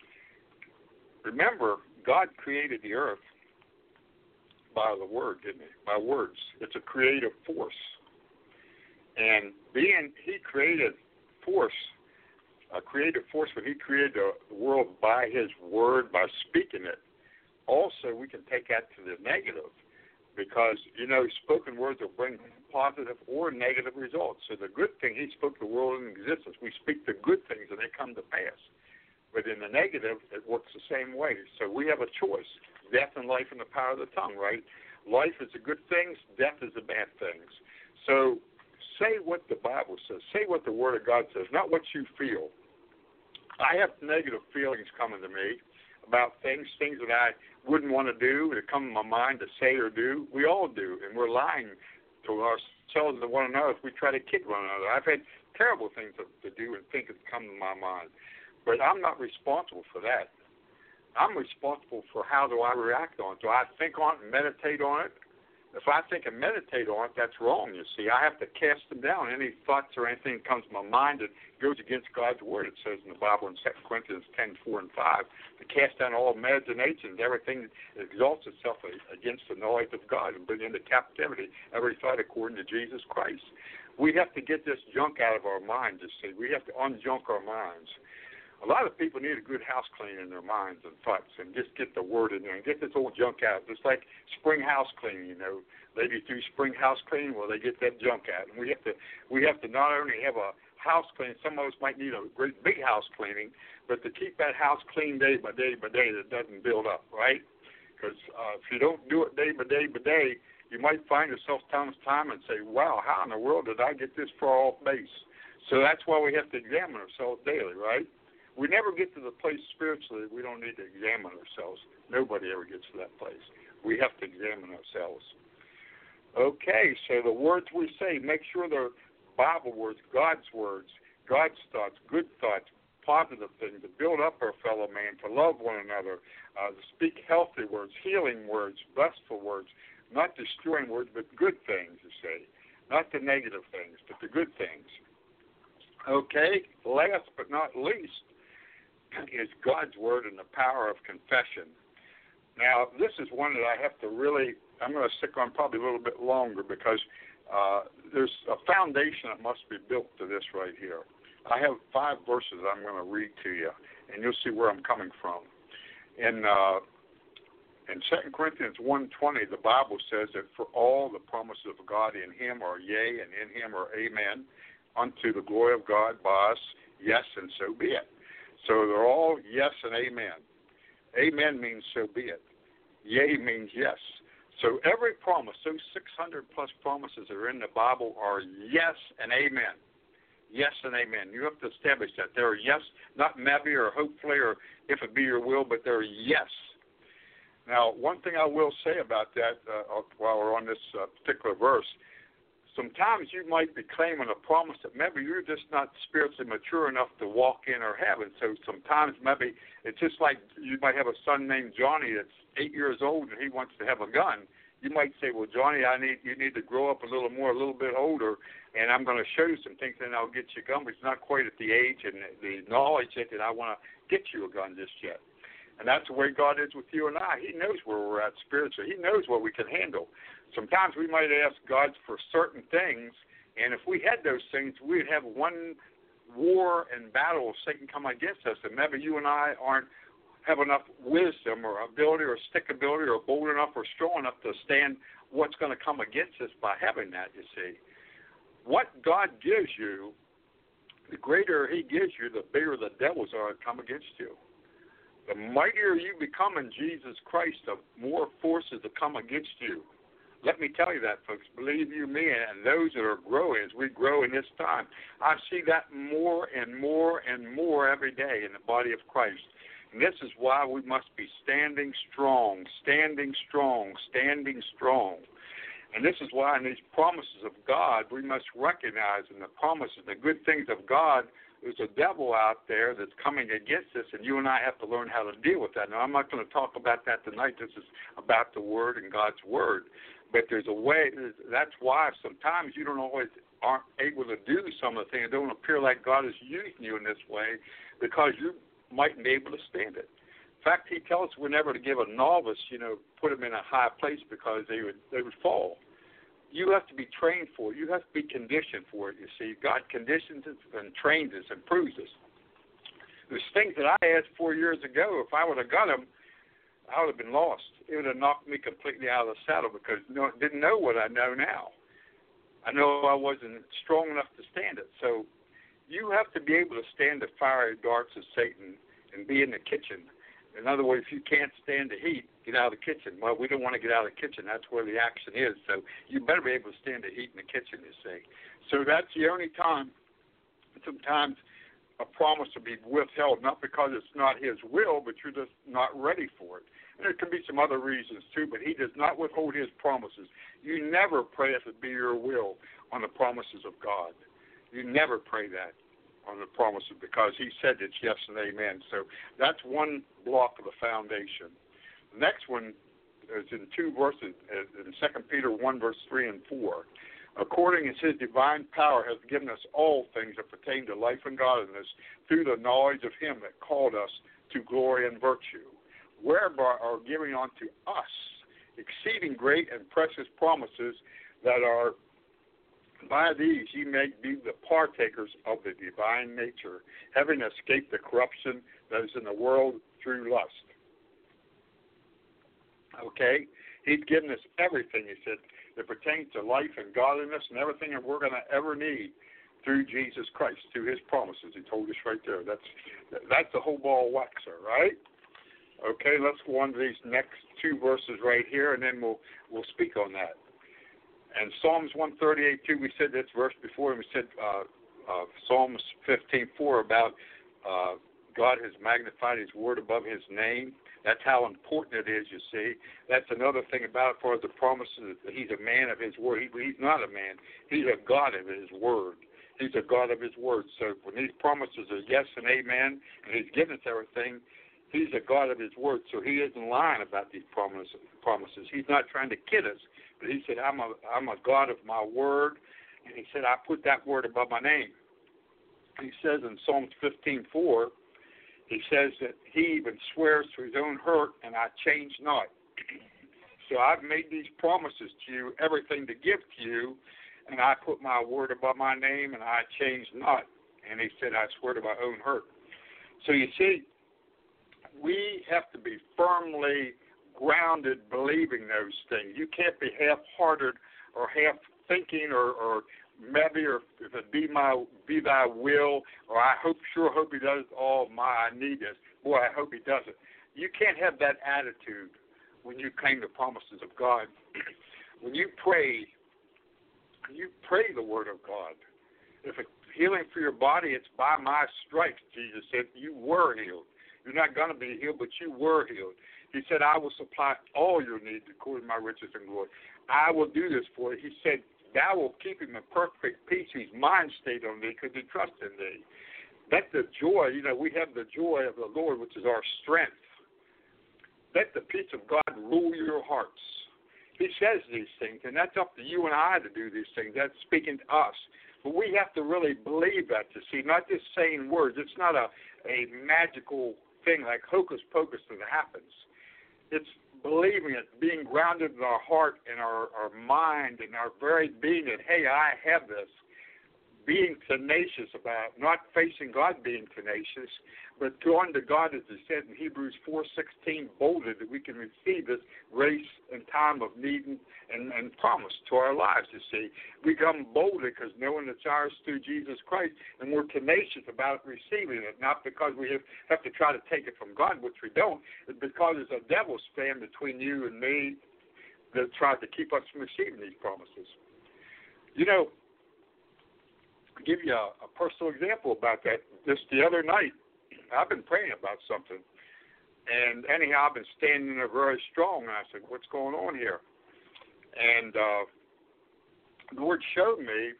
Remember, God created the earth by the Word, didn't He? By words. It's a creative force. And He created a creative force when He created the world by His Word, by speaking it. Also, we can take that to the negative, because, you know, spoken words will bring positive or negative results. So the good thing, He spoke the world into existence. We speak the good things and they come to pass. But in the negative, it works the same way. So we have a choice, death and life in the power of the tongue, right? Life is the good things, death is the bad things. So say what the Bible says. Say what the Word of God says, not what you feel. I have negative feelings coming to me about things that I wouldn't want to do, that come to my mind to say or do. We all do, and we're lying to ourselves and one another if we try to kid one another. I've had terrible things to do and think that come to my mind, but I'm not responsible for that. I'm responsible for how do I react on it. Do I think on it and meditate on it? If I think and meditate on it, that's wrong, you see. I have to cast them down. Any thoughts or anything that comes to my mind that goes against God's Word, it says in the Bible in 2 Corinthians 10:4 and 5, to cast down all imaginations, everything that exalts itself against the knowledge of God, and bring into captivity every thought according to Jesus Christ. We have to get this junk out of our minds, you see. We have to unjunk our minds. A lot of people need a good house cleaning in their minds and thoughts, and just get the Word in there and get this old junk out. Just like spring house cleaning, you know. Ladies do spring house cleaning, well, they get that junk out. And we have to not only have a house cleaning, some of us might need a great big house cleaning, but to keep that house clean day by day by day, that doesn't build up, right? Because if you don't do it day by day by day, you might find yourself time and say, wow, how in the world did I get this far off base? So that's why we have to examine ourselves daily, right? We never get to the place spiritually we don't need to examine ourselves. Nobody ever gets to that place. We have to examine ourselves. Okay, so the words we say, make sure they're Bible words, God's thoughts, good thoughts, positive things, to build up our fellow man, to love one another, to speak healthy words, healing words, blessful words, not destroying words, but good things, you say. Not the negative things, but the good things. Okay, last but not least is God's word and the power of confession. Now, this is one that I have to really, I'm going to stick on probably a little bit longer because there's a foundation that must be built to this right here. I have 5 verses I'm going to read to you, and you'll see where I'm coming from. In 2 Corinthians 1:20, the Bible says that for all the promises of God in him are yea, and in him are amen, unto the glory of God by us, yes, and so be it. So they're all yes and amen. Amen means so be it. Yea means yes. So every promise, those 600-plus promises that are in the Bible are yes and amen. Yes and amen. You have to establish that. They're yes, not maybe or hopefully or if it be your will, but they're yes. Now, one thing I will say about that while we're on this particular verse, sometimes you might be claiming a promise that maybe you're just not spiritually mature enough to walk in or have it. So sometimes maybe it's just like you might have a son named Johnny that's 8 years old and he wants to have a gun. You might say, well, Johnny, you need to grow up a little more, a little bit older, and I'm going to show you some things, and I'll get you a gun. But it's not quite at the age and the knowledge yet that I want to get you a gun just yet. And that's the way God is with you and I. He knows where we're at spiritually. He knows what we can handle. Sometimes we might ask God for certain things, and if we had those things, we'd have one war and battle of Satan come against us, and maybe you and I have enough wisdom or ability or stickability or bold enough or strong enough to stand what's going to come against us by having that, you see. What God gives you, the greater he gives you, the bigger the devils are that come against you. The mightier you become in Jesus Christ, the more forces that come against you. Let me tell you that, folks. Believe you me, and those that are growing as we grow in this time. I see that more and more and more every day in the body of Christ. And this is why we must be standing strong, standing strong, standing strong. And this is why in these promises of God, we must recognize in the promises, the good things of God, there's a devil out there that's coming against us, and you and I have to learn how to deal with that. Now, I'm not going to talk about that tonight. This is about the Word and God's Word. But there's a way. That's why sometimes you aren't able to do some of the things. It don't appear like God is using you in this way because you mightn't be able to stand it. In fact, he tells us we're never to give a novice, put him in a high place because they would fall. You have to be trained for it. You have to be conditioned for it, you see. God conditions us and trains us, improves us. There's things that I asked 4 years ago, if I would have got them, I would have been lost. It would have knocked me completely out of the saddle because I didn't know what I know now. I know I wasn't strong enough to stand it. So you have to be able to stand the fiery darts of Satan and be in the kitchen. In other words, if you can't stand the heat, get out of the kitchen. Well, we don't want to get out of the kitchen. That's where the action is. So you better be able to stand the heat in the kitchen, you see. So that's the only time sometimes a promise will be withheld, not because it's not his will, but you're just not ready for it. And there can be some other reasons, too, but he does not withhold his promises. You never pray if it be your will on the promises of God. You never pray that on the promises because he said it's yes and amen. So that's one block of the foundation. The next one is in 2 verses, in 2 Peter 1, verse 3 and 4. According as his divine power has given us all things that pertain to life and godliness through the knowledge of him that called us to glory and virtue, whereby are given unto us exceeding great and precious promises that are by these ye may be the partakers of the divine nature, having escaped the corruption that is in the world through lust. Okay? He's given us everything, he said, that pertains to life and godliness and everything that we're going to ever need through Jesus Christ, through his promises. He told us right there. That's the whole ball of wax, sir, right? Okay, let's go on to these next 2 verses right here, and then we'll speak on that. And Psalms 138, too, we said this verse before, and we said, Psalms 15:4 about God has magnified His word above His name. That's how important it is, you see. That's another thing about it for the promises. He's a man of His word. He's not a man. He's a God of His word. He's a God of His word. So when these promises are yes and amen, and He's given us everything, He's a God of His word. So He isn't lying about these promises. He's not trying to kid us. But He said, I'm a God of my word. And He said, I put that word above my name. He says in Psalms 15:4, He says that He even swears to His own hurt, and I change not. So I've made these promises to you, everything to give to you, and I put my word above my name, and I change not. And He said, I swear to my own hurt. So you see, we have to be firmly grounded believing those things. You can't be half-hearted or half-thinking or maybe, or if it be thy will, or I sure hope He does all I need this. Boy, I hope He does it. You can't have that attitude when you claim the promises of God. When you pray the word of God. If it's healing for your body, it's by my stripes, Jesus said, you were healed. You're not going to be healed, but you were healed. He said, I will supply all your needs according to my riches and glory. I will do this for you. He said, thou will keep him in perfect peace, whose mind stayed on thee, because he trusts in thee. Let the joy, we have the joy of the Lord, which is our strength. Let the peace of God rule your hearts. He says these things, and that's up to you and I to do these things. That's speaking to us. But we have to really believe that, to see, not just saying words. It's not a magical thing like hocus pocus that happens. It's believing it, being grounded in our heart and our mind and our very being that, hey, I have this. Being tenacious about it, not facing God being tenacious, but going to God, as it said in Hebrews 4:16, boldly that we can receive this grace in time of need and promise to our lives, you see. We come boldly because knowing it's ours through Jesus Christ, and we're tenacious about receiving it, not because we have to try to take it from God, which we don't, it's because there's a devil stand between you and me that tries to keep us from receiving these promises. I'll give you a personal example about that. Just the other night, I've been praying about something, and anyhow, I've been standing there very strong, and I said, what's going on here? And the Lord showed me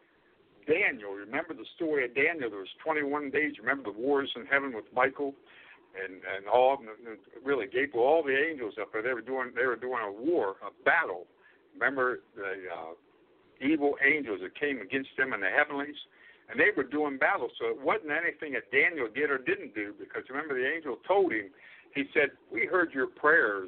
Daniel. Remember the story of Daniel? There was 21 days. Remember the wars in heaven with Michael and all, and really Gabriel, all the angels up there. They were doing a war, a battle. Remember the evil angels that came against them in the heavenlies, and they were doing battle. So it wasn't anything that Daniel did or didn't do, because remember the angel told him, he said, we heard your prayers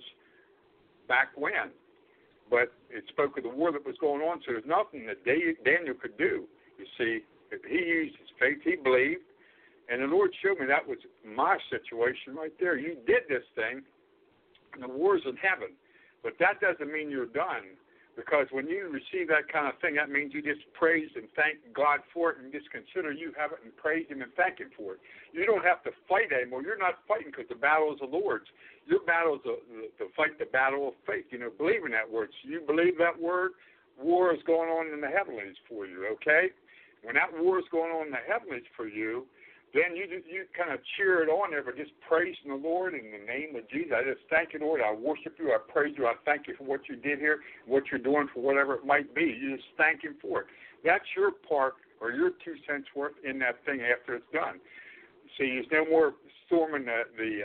back when, but it spoke of the war that was going on, so there's nothing that Daniel could do. You see, if he used his faith, he believed, and the Lord showed me that was my situation right there. You did this thing, and the war's in heaven, but that doesn't mean you're done. Because when you receive that kind of thing, that means you just praise and thank God for it and just consider you have it and praise Him and thank Him for it. You don't have to fight anymore. You're not fighting because the battle is the Lord's. Your battle is to fight the battle of faith, believing that word. So you believe that word, war is going on in the heavenlies for you, okay? When that war is going on in the heavenlies for you, then you kind of cheer it on there by just praising the Lord in the name of Jesus. I just thank you, Lord. I worship you. I praise you. I thank you for what you did here, what you're doing for whatever it might be. You just thank Him for it. That's your part or your 2 cents worth in that thing after it's done. See, there's no more storming the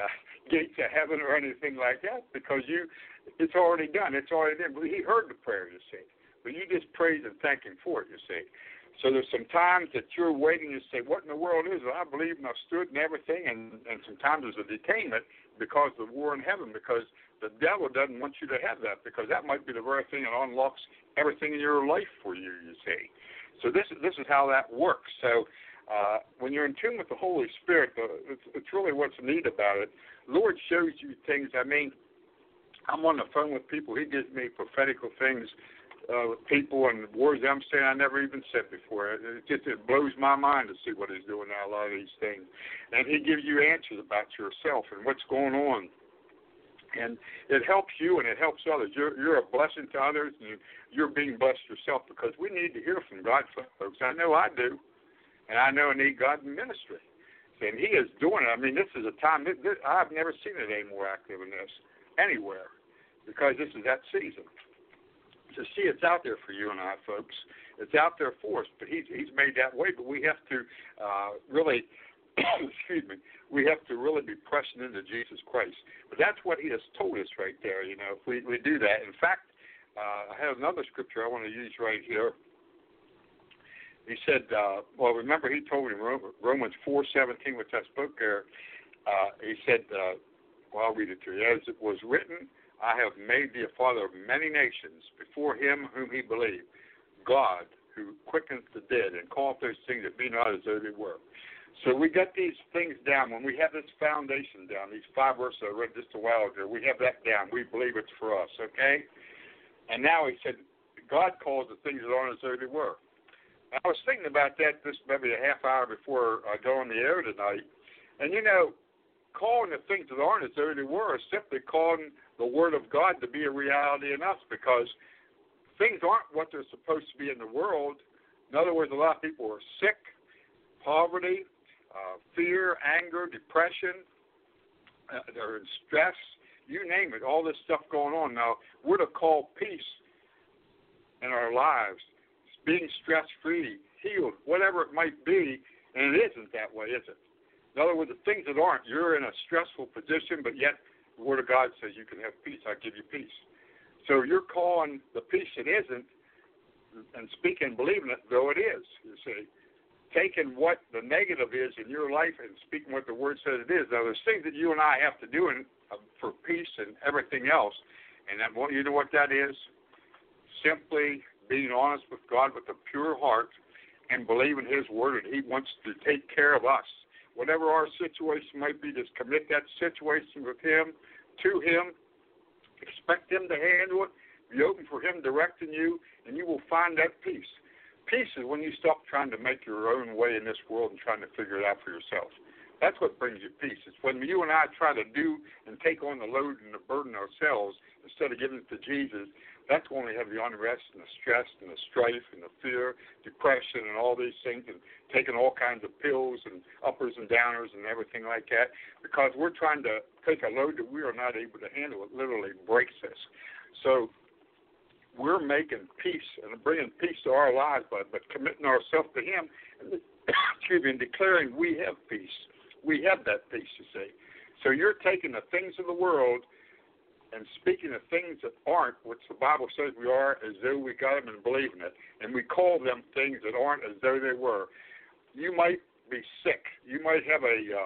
gates of heaven or anything like that, because it's already done. It's already done. But He heard the prayer, you see. But you just praise and thank Him for it, you see. So there's some times that you're waiting to say, what in the world is it? I believe and I've stood and everything, and sometimes there's a detainment because of the war in heaven, because the devil doesn't want you to have that, because that might be the very thing that unlocks everything in your life for you, you see. So this is how that works. So when you're in tune with the Holy Spirit, it's really what's neat about it. The Lord shows you things. I mean, I'm on the phone with people. He gives me prophetical things with people and words I'm saying I never even said before. It blows my mind to see what He's doing now, a lot of these things. And He gives you answers about yourself and what's going on. And it helps you and it helps others. You're a blessing to others, and you're being blessed yourself, because we need to hear from God, folks. I know I do. and I know I need God in ministry. And he is doing it. I mean, this is a time, I've never seen it any more active in this anywhere, because this is that season. So see, it's out there for you and I, folks. It's out there for us, but he's made that way. But we have to really, excuse me, we have to really be pressing into Jesus Christ. But that's what he has told us right there, you know, if we do that. In fact, I have another scripture I want to use right here. He said, well, remember he told in Romans 4:17, which I spoke there, he said, well, I'll read it to you. As it was written, I have made thee a father of many nations before him whom he believed, God, who quickens the dead and calleth those things that be not as though they were. So we got these things down. When we have this foundation down, these 5 verses I read just a while ago, we have that down. We believe it's for us, okay? And now he said, God calls the things that aren't as though they were. I was thinking about that this maybe a half hour before I go on the air tonight. And, you know, calling the things that aren't as though they were is simply calling the Word of God to be a reality in us, because things aren't what they're supposed to be in the world. In other words, a lot of people are sick, poverty, fear, anger, depression, they're in stress, you name it, all this stuff going on. Now, we're to call peace in our lives, being stress-free, healed, whatever it might be, and it isn't that way, is it? In other words, the things that aren't, you're in a stressful position, but yet the Word of God says you can have peace. I give you peace. So you're calling the peace that isn't and speaking and believing it, though it is, you see. Taking what the negative is in your life and speaking what the Word says it is. Now, there's things that you and I have to do for peace and everything else, and then, you know what that is? Simply being honest with God with a pure heart and believing His Word, and He wants to take care of us. Whatever our situation might be, just commit that situation with Him, to Him, expect Him to handle it, be open for Him directing you, and you will find that peace. Peace is when you stop trying to make your own way in this world and trying to figure it out for yourself. That's what brings you peace. It's when you and I try to do and take on the load and the burden ourselves instead of giving it to Jesus. That's when we have the unrest and the stress and the strife and the fear, depression and all these things, and taking all kinds of pills and uppers and downers and everything like that, because we're trying to take a load that we are not able to handle. It literally breaks us. So we're making peace and bringing peace to our lives by committing ourselves to Him and, and declaring we have peace. We have that peace, you see. So you're taking the things of the world and speaking of things that aren't, which the Bible says we are, as though we got them and believe in it. And we call them things that aren't as though they were. You might be sick. You might have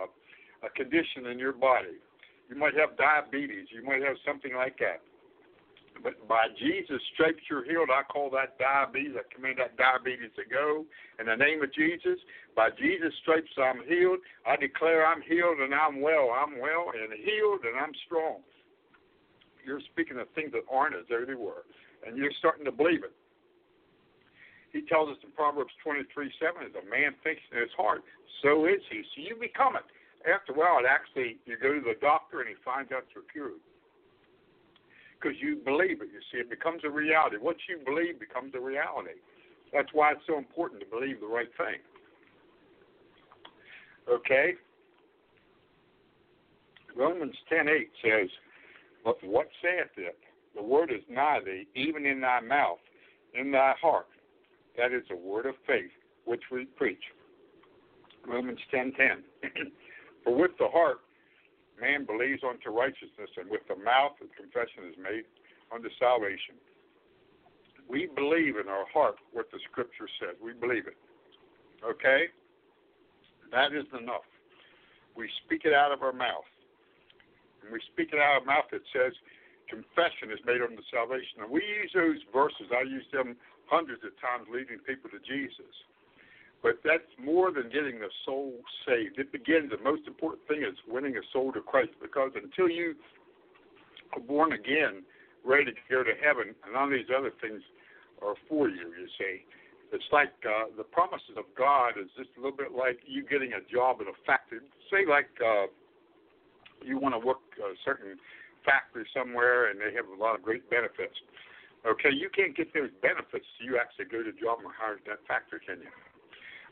a condition in your body. You might have diabetes. You might have something like that. But by Jesus' stripes you're healed. I call that diabetes. I command that diabetes to go in the name of Jesus. By Jesus' stripes I'm healed. I declare I'm healed and I'm well. I'm well and healed and I'm strong. You're speaking of things that aren't as though they were, and you're starting to believe it. He tells us in Proverbs 23:7, as a man thinks in his heart, so is he. So you become it. After a while, you go to the doctor and he finds out you're cured. Because you believe it, you see. It becomes a reality. What you believe becomes a reality. That's why it's so important to believe the right thing. Okay? Romans 10:8 says, but what saith it? The word is nigh thee, even in thy mouth, in thy heart. That is the word of faith, which we preach. Romans 10:10. For with the heart man believes unto righteousness, and with the mouth the confession is made unto salvation. We believe in our heart what the Scripture says. We believe it. Okay? That is enough. We speak it out of our mouth. And we speak it out of our mouth, it says, confession is made unto salvation. And we use those verses. I use them hundreds of times leading people to Jesus. But that's more than getting the soul saved. It begins, the most important thing is winning a soul to Christ, because until you are born again, ready to go to heaven, none of these other things are for you, you see. It's like the promises of God is just a little bit like you getting a job in a factory. Say like you want to work a certain factory somewhere and they have a lot of great benefits. Okay, you can't get those benefits till you actually go to a job and hire at that factory, can you?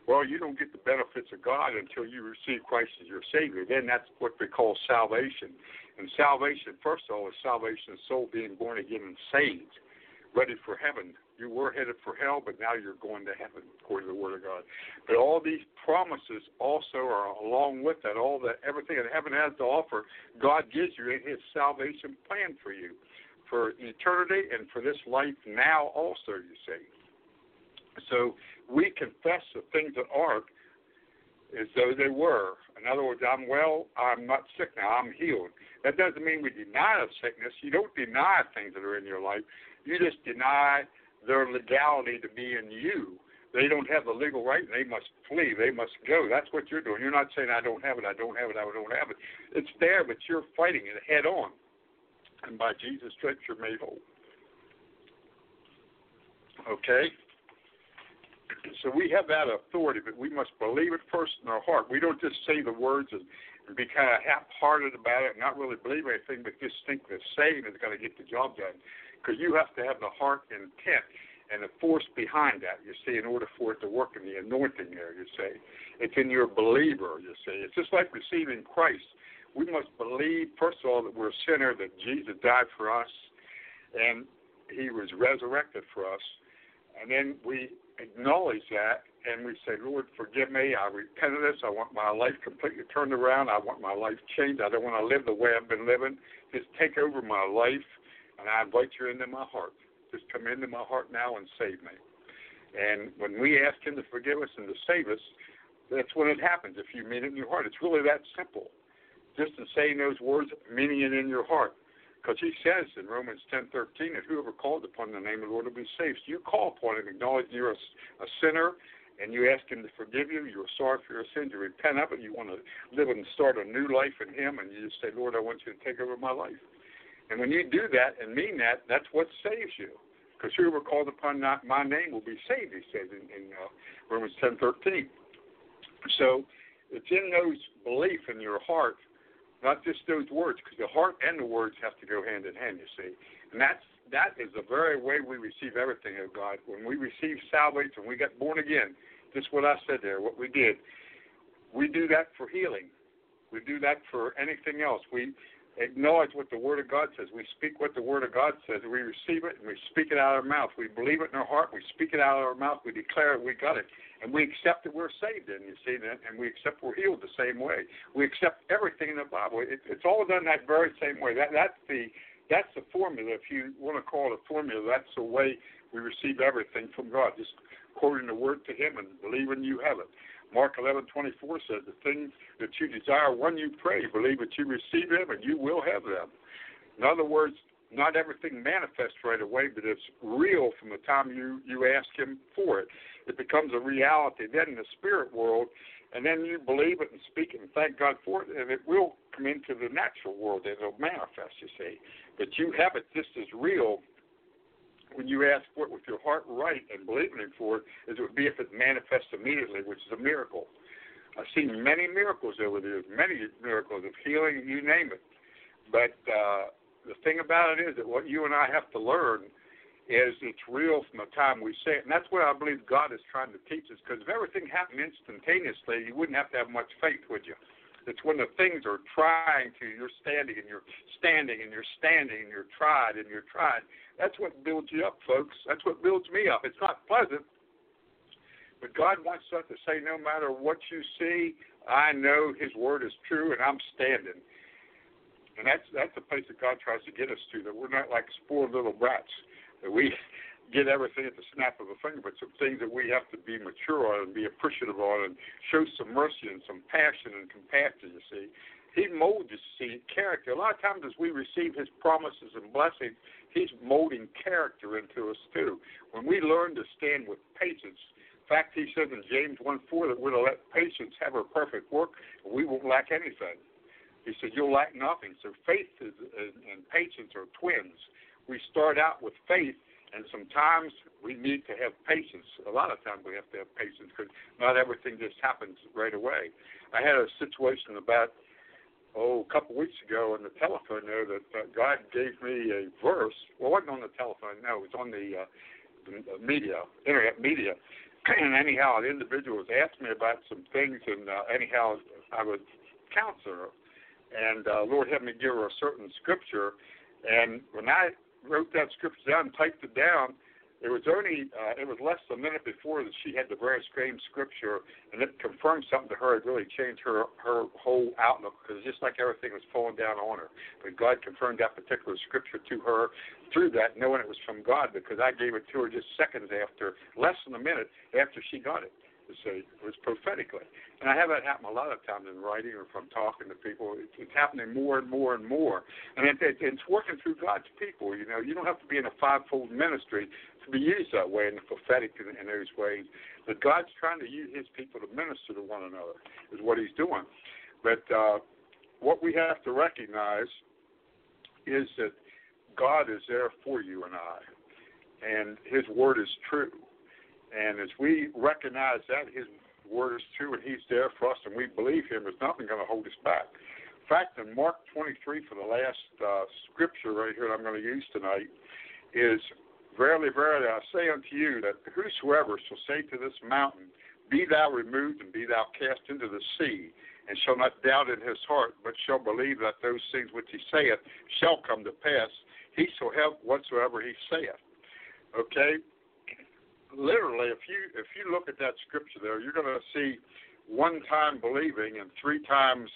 Well, you don't get the benefits of God until you receive Christ as your Savior. Then that's what we call salvation. And salvation, first of all, is salvation of soul, being born again and saved, ready for heaven. You were headed for hell, but now you're going to heaven, according to the Word of God. But all these promises also are along with that. Everything that heaven has to offer, God gives you in His salvation plan for you, for eternity and for this life now also, you see. So we confess the things that aren't as though they were. In other words, I'm well, I'm not sick now, I'm healed. That doesn't mean we deny the sickness. You don't deny things that are in your life. You just deny their legality to be in you. They don't have the legal right, and they must flee. They must go. That's what you're doing. You're not saying, I don't have it, I don't have it, I don't have it. It's there, but you're fighting it head on. And by Jesus' stripes, you're made whole. Okay? So we have that authority, but we must believe it first in our heart. We don't just say the words and be kind of half-hearted about it and not really believe anything, but just think the saying is going to get the job done. Because you have to have the heart intent and the force behind that, you see, in order for it to work in the anointing there, you see. It's in your believer, you see. It's just like receiving Christ. We must believe, first of all, that we're a sinner, that Jesus died for us, and He was resurrected for us. And then we acknowledge that, and we say, Lord, forgive me. I repent of this. I want my life completely turned around. I want my life changed. I don't want to live the way I've been living. Just take over my life, and I invite you into my heart. Just come into my heart now and save me. And when we ask Him to forgive us and to save us, that's when it happens, if you mean it in your heart. It's really that simple. Just in saying those words, meaning it in your heart. Because He says in Romans 10:13 that whoever calls upon the name of the Lord will be saved. So you call upon Him, acknowledge you're a sinner, and you ask Him to forgive you. You're sorry for your sins. You repent of it. You want to live and start a new life in Him, and you just say, Lord, I want you to take over my life. And when you do that and mean that, that's what saves you. Because whoever calls upon my name will be saved, He says in Romans 10:13. So it's in those belief in your heart, not just those words, because the heart and the words have to go hand in hand, you see. And that is the very way we receive everything of God. When we receive salvation, we got born again, just what I said there, what we did. We do that for healing. We do that for anything else. We acknowledge what the Word of God says. We speak what the Word of God says. We receive it, and we speak it out of our mouth. We believe it in our heart. We speak it out of our mouth. We declare it. We got it. And we accept that we're saved in, you see, and we accept we're healed the same way. We accept everything in the Bible. It's all done that very same way. That's the formula. If you want to call it a formula, that's the way we receive everything from God, just quoting the Word to Him and believing you have it. Mark 11:24 says, the things that you desire when you pray, believe that you receive them and you will have them. In other words, not everything manifests right away, but it's real from the time you ask Him for it. It becomes a reality then in the spirit world, and then you believe it and speak it and thank God for it, and it will come into the natural world and it'll manifest, you see. But you have it just as real when you ask for it with your heart right and believing Him for it as it would be if it manifests immediately, which is a miracle. I've seen many miracles over the years, many miracles of healing, you name it. But the thing about it is that what you and I have to learn is it's real from the time we say it. And that's what I believe God is trying to teach us, because if everything happened instantaneously, you wouldn't have to have much faith, would you? It's when the things are trying to, you're standing and you're standing and you're standing and you're tried and you're tried. That's what builds you up, folks. That's what builds me up. It's not pleasant, but God wants us to say no matter what you see, I know His Word is true and I'm standing. And that's the place that God tries to get us to, that we're not like spoiled little brats, that we get everything at the snap of a finger, but some things that we have to be mature on and be appreciative on and show some mercy and some passion and compassion, you see. He molds us, see, character. A lot of times as we receive His promises and blessings, He's molding character into us too. When we learn to stand with patience, in fact, He says in James 1:4 that we're to let patience have her perfect work, and we won't lack anything. He said, you'll lack nothing. So faith and patience are twins. We start out with faith, and sometimes we need to have patience. A lot of times we have to have patience because not everything just happens right away. I had a situation about, a couple weeks ago on the telephone there that God gave me a verse. Well, it wasn't on the telephone. No, it was on the media, internet media. And anyhow, an individual was asking me about some things, and anyhow, I was counselor her. And Lord had me give her a certain scripture. And when I wrote that scripture down and typed it down, it was less than a minute before that she had the very same scripture, and it confirmed something to her. It really changed her whole outlook, because just like everything was falling down on her, but God confirmed that particular scripture to her through that, knowing it was from God, because I gave it to her just seconds after, less than a minute after she got it. So it was prophetically. And I have that happen a lot of times in writing or from talking to people. It's happening more and more and more. And it's working through God's people. You know, you don't have to be in a fivefold ministry to be used that way, in the prophetic in those ways. But God's trying to use his people to minister to one another is what he's doing. But what we have to recognize is that God is there for you and I. And his word is true. And as we recognize that his word is true and he's there for us and we believe him, there's nothing going to hold us back. In fact, in Mark 23, for the last scripture right here that I'm going to use tonight, is, verily, verily, I say unto you that whosoever shall say to this mountain, be thou removed and be thou cast into the sea, and shall not doubt in his heart, but shall believe that those things which he saith shall come to pass, he shall have whatsoever he saith. Okay? Literally, if you look at that scripture there, you're going to see 1 time believing and 3 times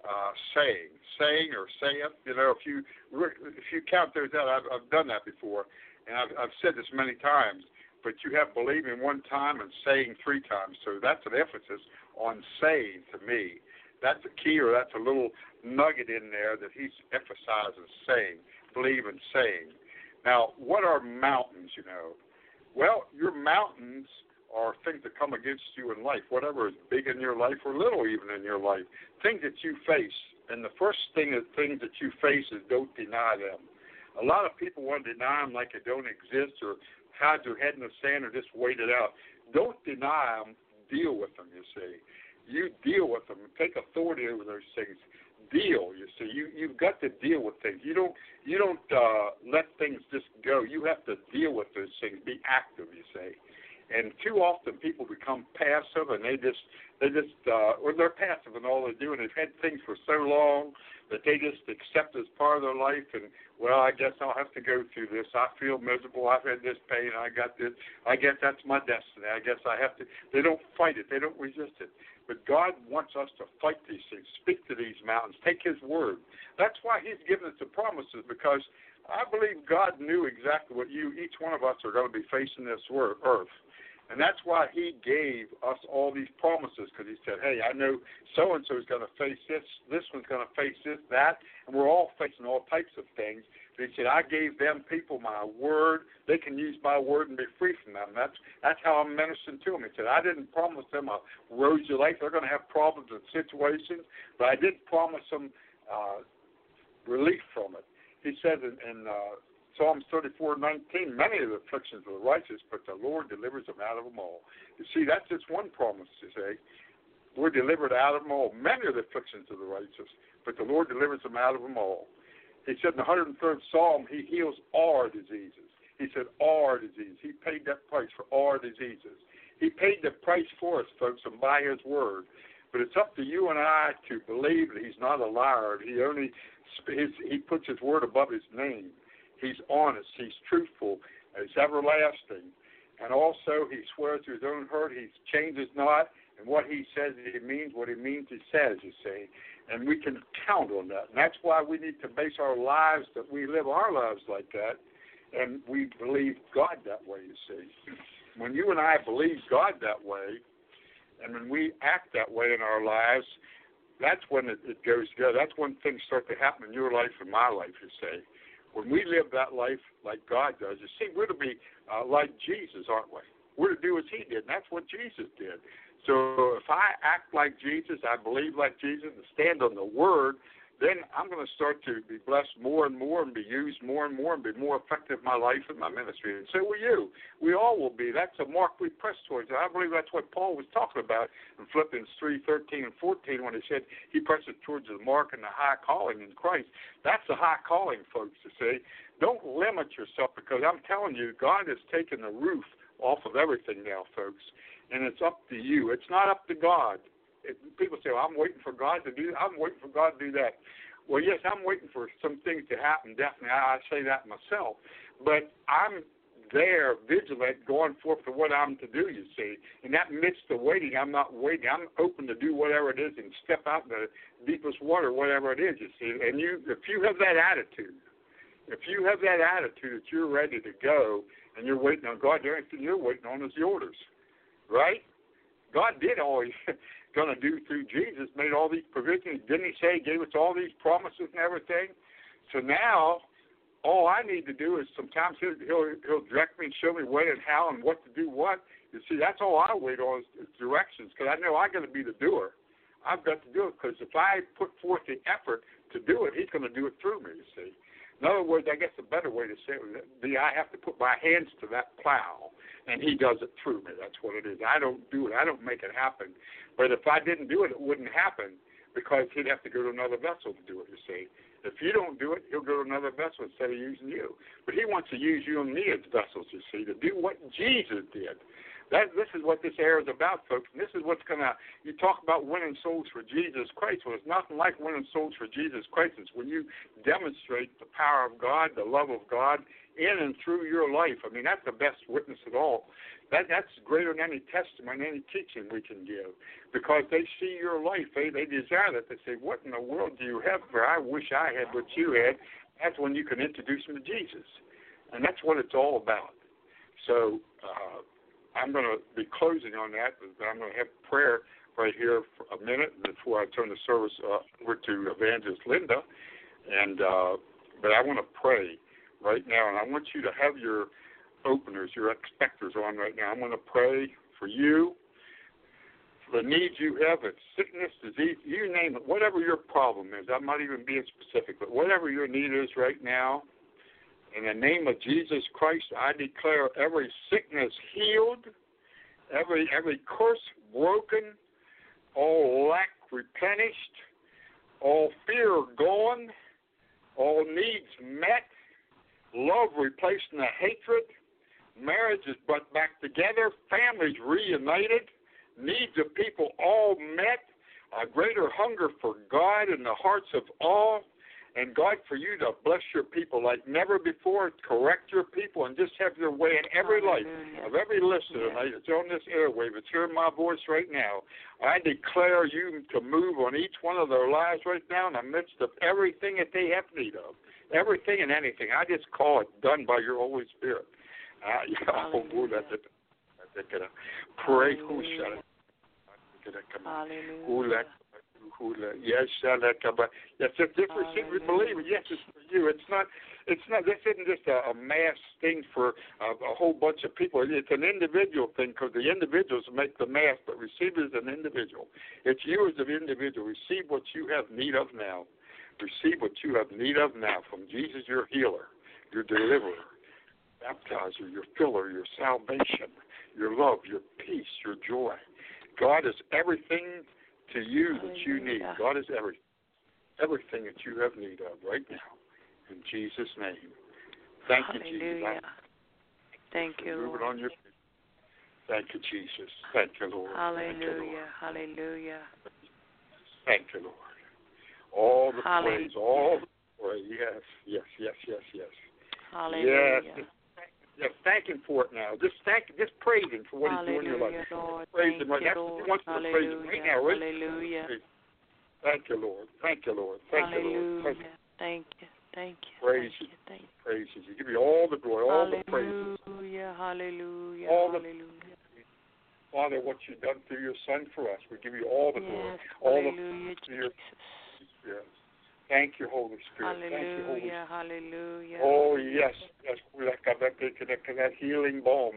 saying or saith. You know, if you count those out, I've done that before, and I've said this many times. But you have believing 1 time and saying 3 times. So that's an emphasis on saying to me. That's a key, or that's a little nugget in there that he's emphasizing, saying, believe and saying. Now, what are mountains? You know. Well, your mountains are things that come against you in life, whatever is big in your life or little even in your life, things that you face. And the first thing is things that you face is don't deny them. A lot of people want to deny them like they don't exist or hide their head in the sand or just wait it out. Don't deny them. Deal with them, you see. You deal with them. Take authority over those things. Deal, you see. You've got to deal with things. You don't let things just go. You have to deal with those things. Be active, you see. And too often people become passive, and they're passive in all they do, and they've had things for so long that they just accept as part of their life. And well, I guess I'll have to go through this. I feel miserable. I've had this pain. I got this. I guess that's my destiny. I guess I have to. They don't fight it. They don't resist it. But God wants us to fight these things, speak to these mountains, take his word. That's why he's given us the promises, because I believe God knew exactly what each one of us are going to be facing this earth. And that's why he gave us all these promises, because he said, hey, I know so-and-so is going to face this one's going to face this, that, and we're all facing all types of things. But he said, I gave them people my word. They can use my word and be free from them. That's how I'm ministering to them. He said, I didn't promise them a rosy life. They're going to have problems and situations, but I did promise them relief from it. He said in Psalms 34:19, many of the afflictions of the righteous, but the Lord delivers them out of them all. You see, that's just one promise to say. We're delivered out of them all. Many of the afflictions of the righteous, but the Lord delivers them out of them all. He said in the 103rd Psalm, he heals all our diseases. He said all our diseases. He paid that price for all our diseases. He paid the price for us, folks, and by his word. But it's up to you and I to believe that he's not a liar. He puts his word above his name. He's honest. He's truthful. He's everlasting. And also, he swears to his own hurt. He changes not. And what he says, he means. What he means, he says, you see. And we can count on that. And that's why we need to base our lives, that we live our lives like that. And we believe God that way, you see. When you and I believe God that way, and when we act that way in our lives, that's when it goes together. That's when things start to happen in your life and my life, you see. When we live that life like God does, you see, we're to be like Jesus, aren't we? We're to do as he did, and that's what Jesus did. So if I act like Jesus, I believe like Jesus, and stand on the word, then I'm going to start to be blessed more and more and be used more and more and be more effective in my life and my ministry. And so will you. We all will be. That's a mark we press towards. And I believe that's what Paul was talking about in Philippians 3:13 and 14 when he said he presses towards the mark and the high calling in Christ. That's a high calling, folks, you see. Don't limit yourself, because I'm telling you, God has taken the roof off of everything now, folks. and it's up to you. It's not up to God. People say, well, I'm waiting for God to do that. Well, yes, I'm waiting for some things to happen, definitely. I say that myself. But I'm there, vigilant, going forth to what I'm to do, you see. In that midst of waiting, I'm not waiting. I'm open to do whatever it is and step out in the deepest water, whatever it is, you see. And if you have that attitude that you're ready to go and you're waiting on God, the only thing you're waiting on is the orders, right? God did all He's going to do through Jesus, made all these provisions. Didn't He say He gave us all these promises and everything? So now, all I need to do is sometimes He'll direct me and show me when and how and what to do what. You see, that's all I wait on is directions, because I know I got to be the doer. I've got to do it, because if I put forth the effort to do it, He's going to do it through me, you see. In other words, I guess a better way to say it would be I have to put my hands to that plow, and He does it through me. That's what it is. I don't do it. I don't make it happen. But if I didn't do it, it wouldn't happen, because He'd have to go to another vessel to do it, you see. If you don't do it, He'll go to another vessel instead of using you. But He wants to use you and me as vessels, you see, to do what Jesus did. This is what this era is about, folks, and this is what's going to, you talk about winning souls for Jesus Christ. Well, it's nothing like winning souls for Jesus Christ. It's when you demonstrate the power of God, the love of God in and through your life. I mean, that's the best witness of all. That's greater than any testimony, any teaching we can give, because they see your life. They desire that. They say, what in the world do you have for? I wish I had what you had. That's when you can introduce them to Jesus, and that's what it's all about. So, I'm going to be closing on that, but I'm going to have prayer right here for a minute before I turn the service over to Evangelist Linda. But I want to pray right now, and I want you to have your openers, your expectors on right now. I'm going to pray for you, for the needs you have. It's sickness, disease, you name it, whatever your problem is. I'm not even being specific, but whatever your need is right now, in the name of Jesus Christ, I declare every sickness healed, every curse broken, all lack replenished, all fear gone, all needs met, love replacing the hatred, marriage is brought back together, families reunited, needs of people all met, a greater hunger for God in the hearts of all. And God, for you to bless your people like never before, correct your people, and just have your way in every life of every listener tonight that's on this airwave, that's hearing my voice right now. I declare you to move on each one of their lives right now in the midst of everything that they have need of, everything and anything. I just call it done by your Holy Spirit. Pray. Hallelujah. Yes, just receive it, believe it. Yes, it's for you. It's not. This isn't just a mass thing for a whole bunch of people. It's an individual thing, because the individuals make the mass, but receive it as an individual. It's you as an individual. Receive what you have need of now. Receive what you have need of now from Jesus, your healer, your deliverer, baptizer, your filler, your salvation, your love, your peace, your joy. God is everything to you that you need. God is everything that you have need of right now. In Jesus' name. Thank you, Jesus. Thank you, Lord. Lord. Thank you, Jesus. Thank you, Lord. Hallelujah. Hallelujah. Thank you, Lord. All the praise, all the glory. Yes. Hallelujah. Yes, thank Him for it now. Just praise Him for what He's doing in your life. Lord. Praise Him right now. He wants you to praise Him right now. Right? Hallelujah. Thank you, Lord. Thank you, Lord. Thank you, Lord. Thank you. Praise you. Praise you. Give you all the glory, all the praise. Hallelujah. Father, what you've done through your Son for us, we give you all the glory. Hallelujah, Jesus. Yes. Thank you, Holy Spirit. Thank you, Holy Spirit. Hallelujah. Oh, yes. That healing balm.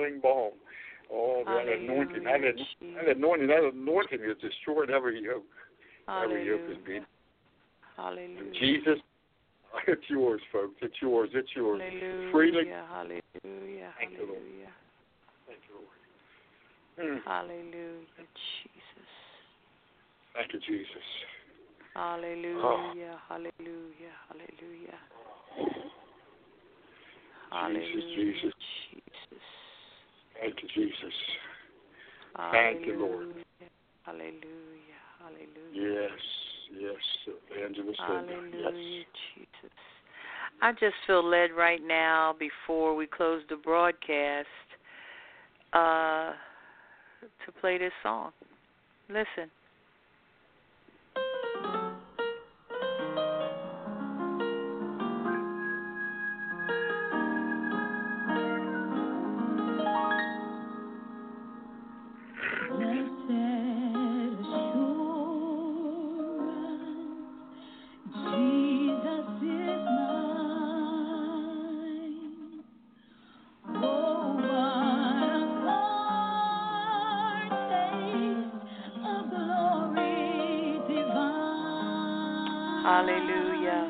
Oh, that anointing. That anointing has destroyed every yoke. Every yoke is being. Hallelujah. Jesus, it's yours, folks. It's yours. Hallelujah. Freely. Hallelujah. Thank you, Lord. Thank you, Lord. Hallelujah, Jesus. Thank you, Jesus. Hallelujah. Hallelujah. Jesus. Jesus. Thank you, Jesus. Thank you, Lord. Hallelujah. Hallelujah. Yes, Evangelist Linda. Hallelujah, Yes. Jesus. I just feel led right now, before we close the broadcast, to play this song. Listen. Hallelujah.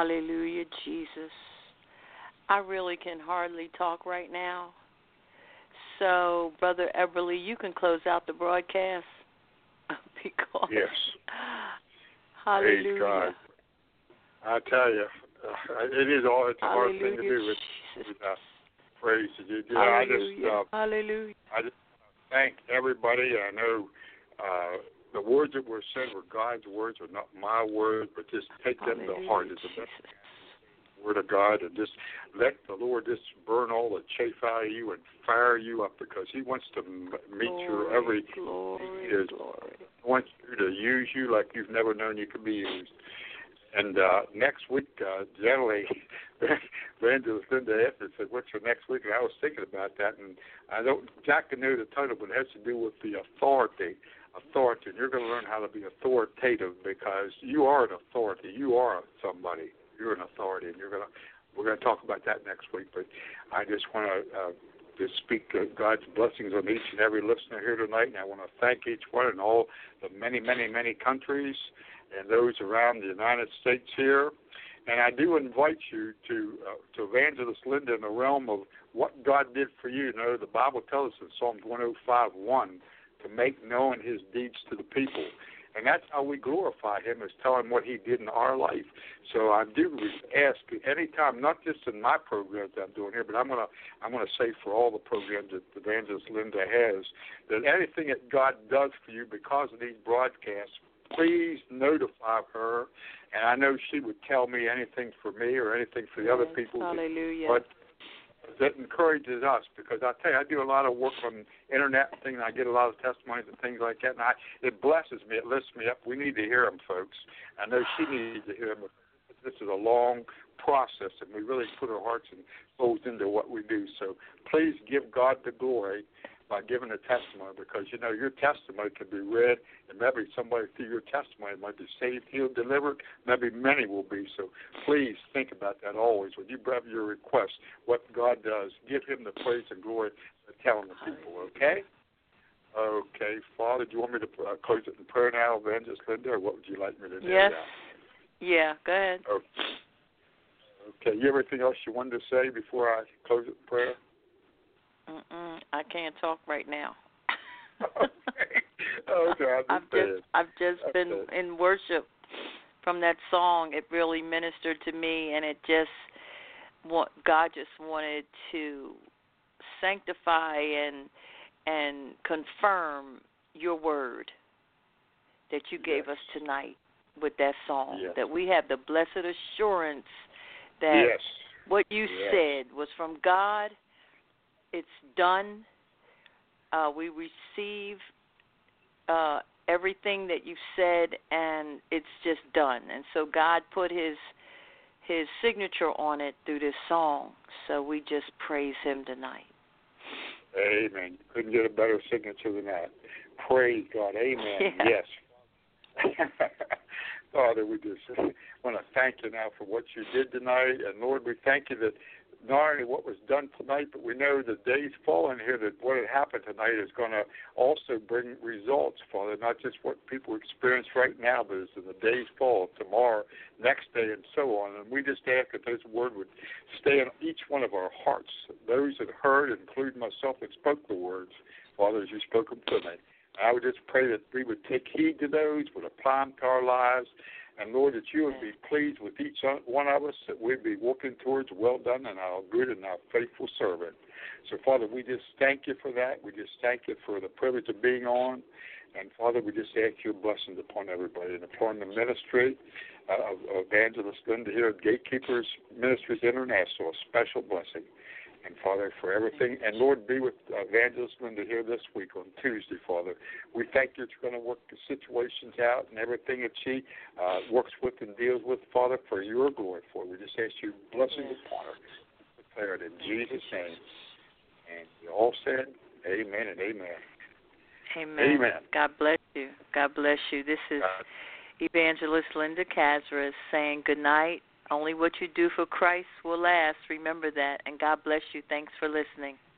Hallelujah, Jesus. I really can hardly talk right now. So, Brother Eberly, you can close out the broadcast because Yes. Hallelujah. Praise God. I tell you, it's a hard thing to do. Jesus. Praise you. Hallelujah. Hallelujah. I just thank everybody. I know the words that were said were God's words, were not my words, but just take them to heart. It's the best word of God, and just let the Lord just burn all the chaff out of you and fire you up, because He wants to meet your every glory. He wants you to use you like you've never known you could be used. And next week, generally, Evangelist Linda Edwards said, "What's your next week?" And I was thinking about that, and I don't exactly know the title, but it has to do with the authority. And you're going to learn how to be authoritative, because you are an authority. You are somebody. You're an authority, and we're going to talk about that next week. But I just want to just speak God's blessings on each and every listener here tonight, and I want to thank each one in all the many, many, many countries and those around the United States here. And I do invite you to Evangelist Linda in the realm of what God did for you. You know, the Bible tells us in Psalms 105:1 to make known His deeds to the people. And that's how we glorify Him, is telling what He did in our life. So I do ask anytime, not just in my programs that I'm doing here, but I'm gonna say for all the programs that Evangelist Linda has, that anything that God does for you because of these broadcasts, please notify her. And I know she would tell me anything for me or anything for the other people. Hallelujah. But that encourages us, because I tell you, I do a lot of work on the internet and things, and I get a lot of testimonies and things like that, and it blesses me. It lifts me up. We need to hear them, folks. I know she needs to hear them. This is a long process, and we really put our hearts and souls into what we do. So please give God the glory by giving a testimony, because, you know, your testimony can be read, and maybe somebody through your testimony might be saved, healed, delivered. Maybe many will be. So please think about that always. When you have your request, what God does, give Him the praise and glory for telling the people, okay? Okay. Father, do you want me to close it in prayer now, Evangelist Linda, or what would you like me to do? Yes. Now? Yeah, go ahead. Okay. You have anything else you wanted to say before I close it in prayer? I can't talk right now. Okay, I've just been in worship from that song. It really ministered to me, and God just wanted to sanctify and confirm your word that you gave us tonight with that song. Yes. That we have the blessed assurance that what you said was from God. It's done. We receive everything that you've said, and it's just done. And so God put His signature on it through this song. So we just praise Him tonight. Amen. Couldn't get a better signature than that. Praise God. Amen. Yeah. Yes. Father, we just want to thank you now for what you did tonight. And Lord, we thank you that not only what was done tonight, but we know the days falling here, that what had happened tonight is going to also bring results, Father, not just what people experience right now, but as in the days fall, tomorrow, next day, and so on. And we just ask that this word would stay in each one of our hearts, those that heard, including myself, that spoke the words, Father, as you spoke them to me. I would just pray that we would take heed to those, would apply them to our lives, and, Lord, that you would be pleased with each one of us, that we'd be working towards well done and our good and our faithful servant. So, Father, we just thank you for that. We just thank you for the privilege of being on. And, Father, we just ask your blessings upon everybody and upon the ministry of Evangelist Linda here at Gatekeepers Ministries International, a special blessing. And, Father, for everything. And, Lord, be with Evangelist Linda here this week on Tuesday, Father. We thank you that you're going to work the situations out and everything that she works with and deals with, Father, for your glory. For we just ask you blessings upon her. Declare it in Jesus' name. And you all said amen and amen. Amen. Amen. God bless you. God bless you. This is Evangelist Linda Kazarus saying good night. Only what you do for Christ will last. Remember that. And God bless you. Thanks for listening.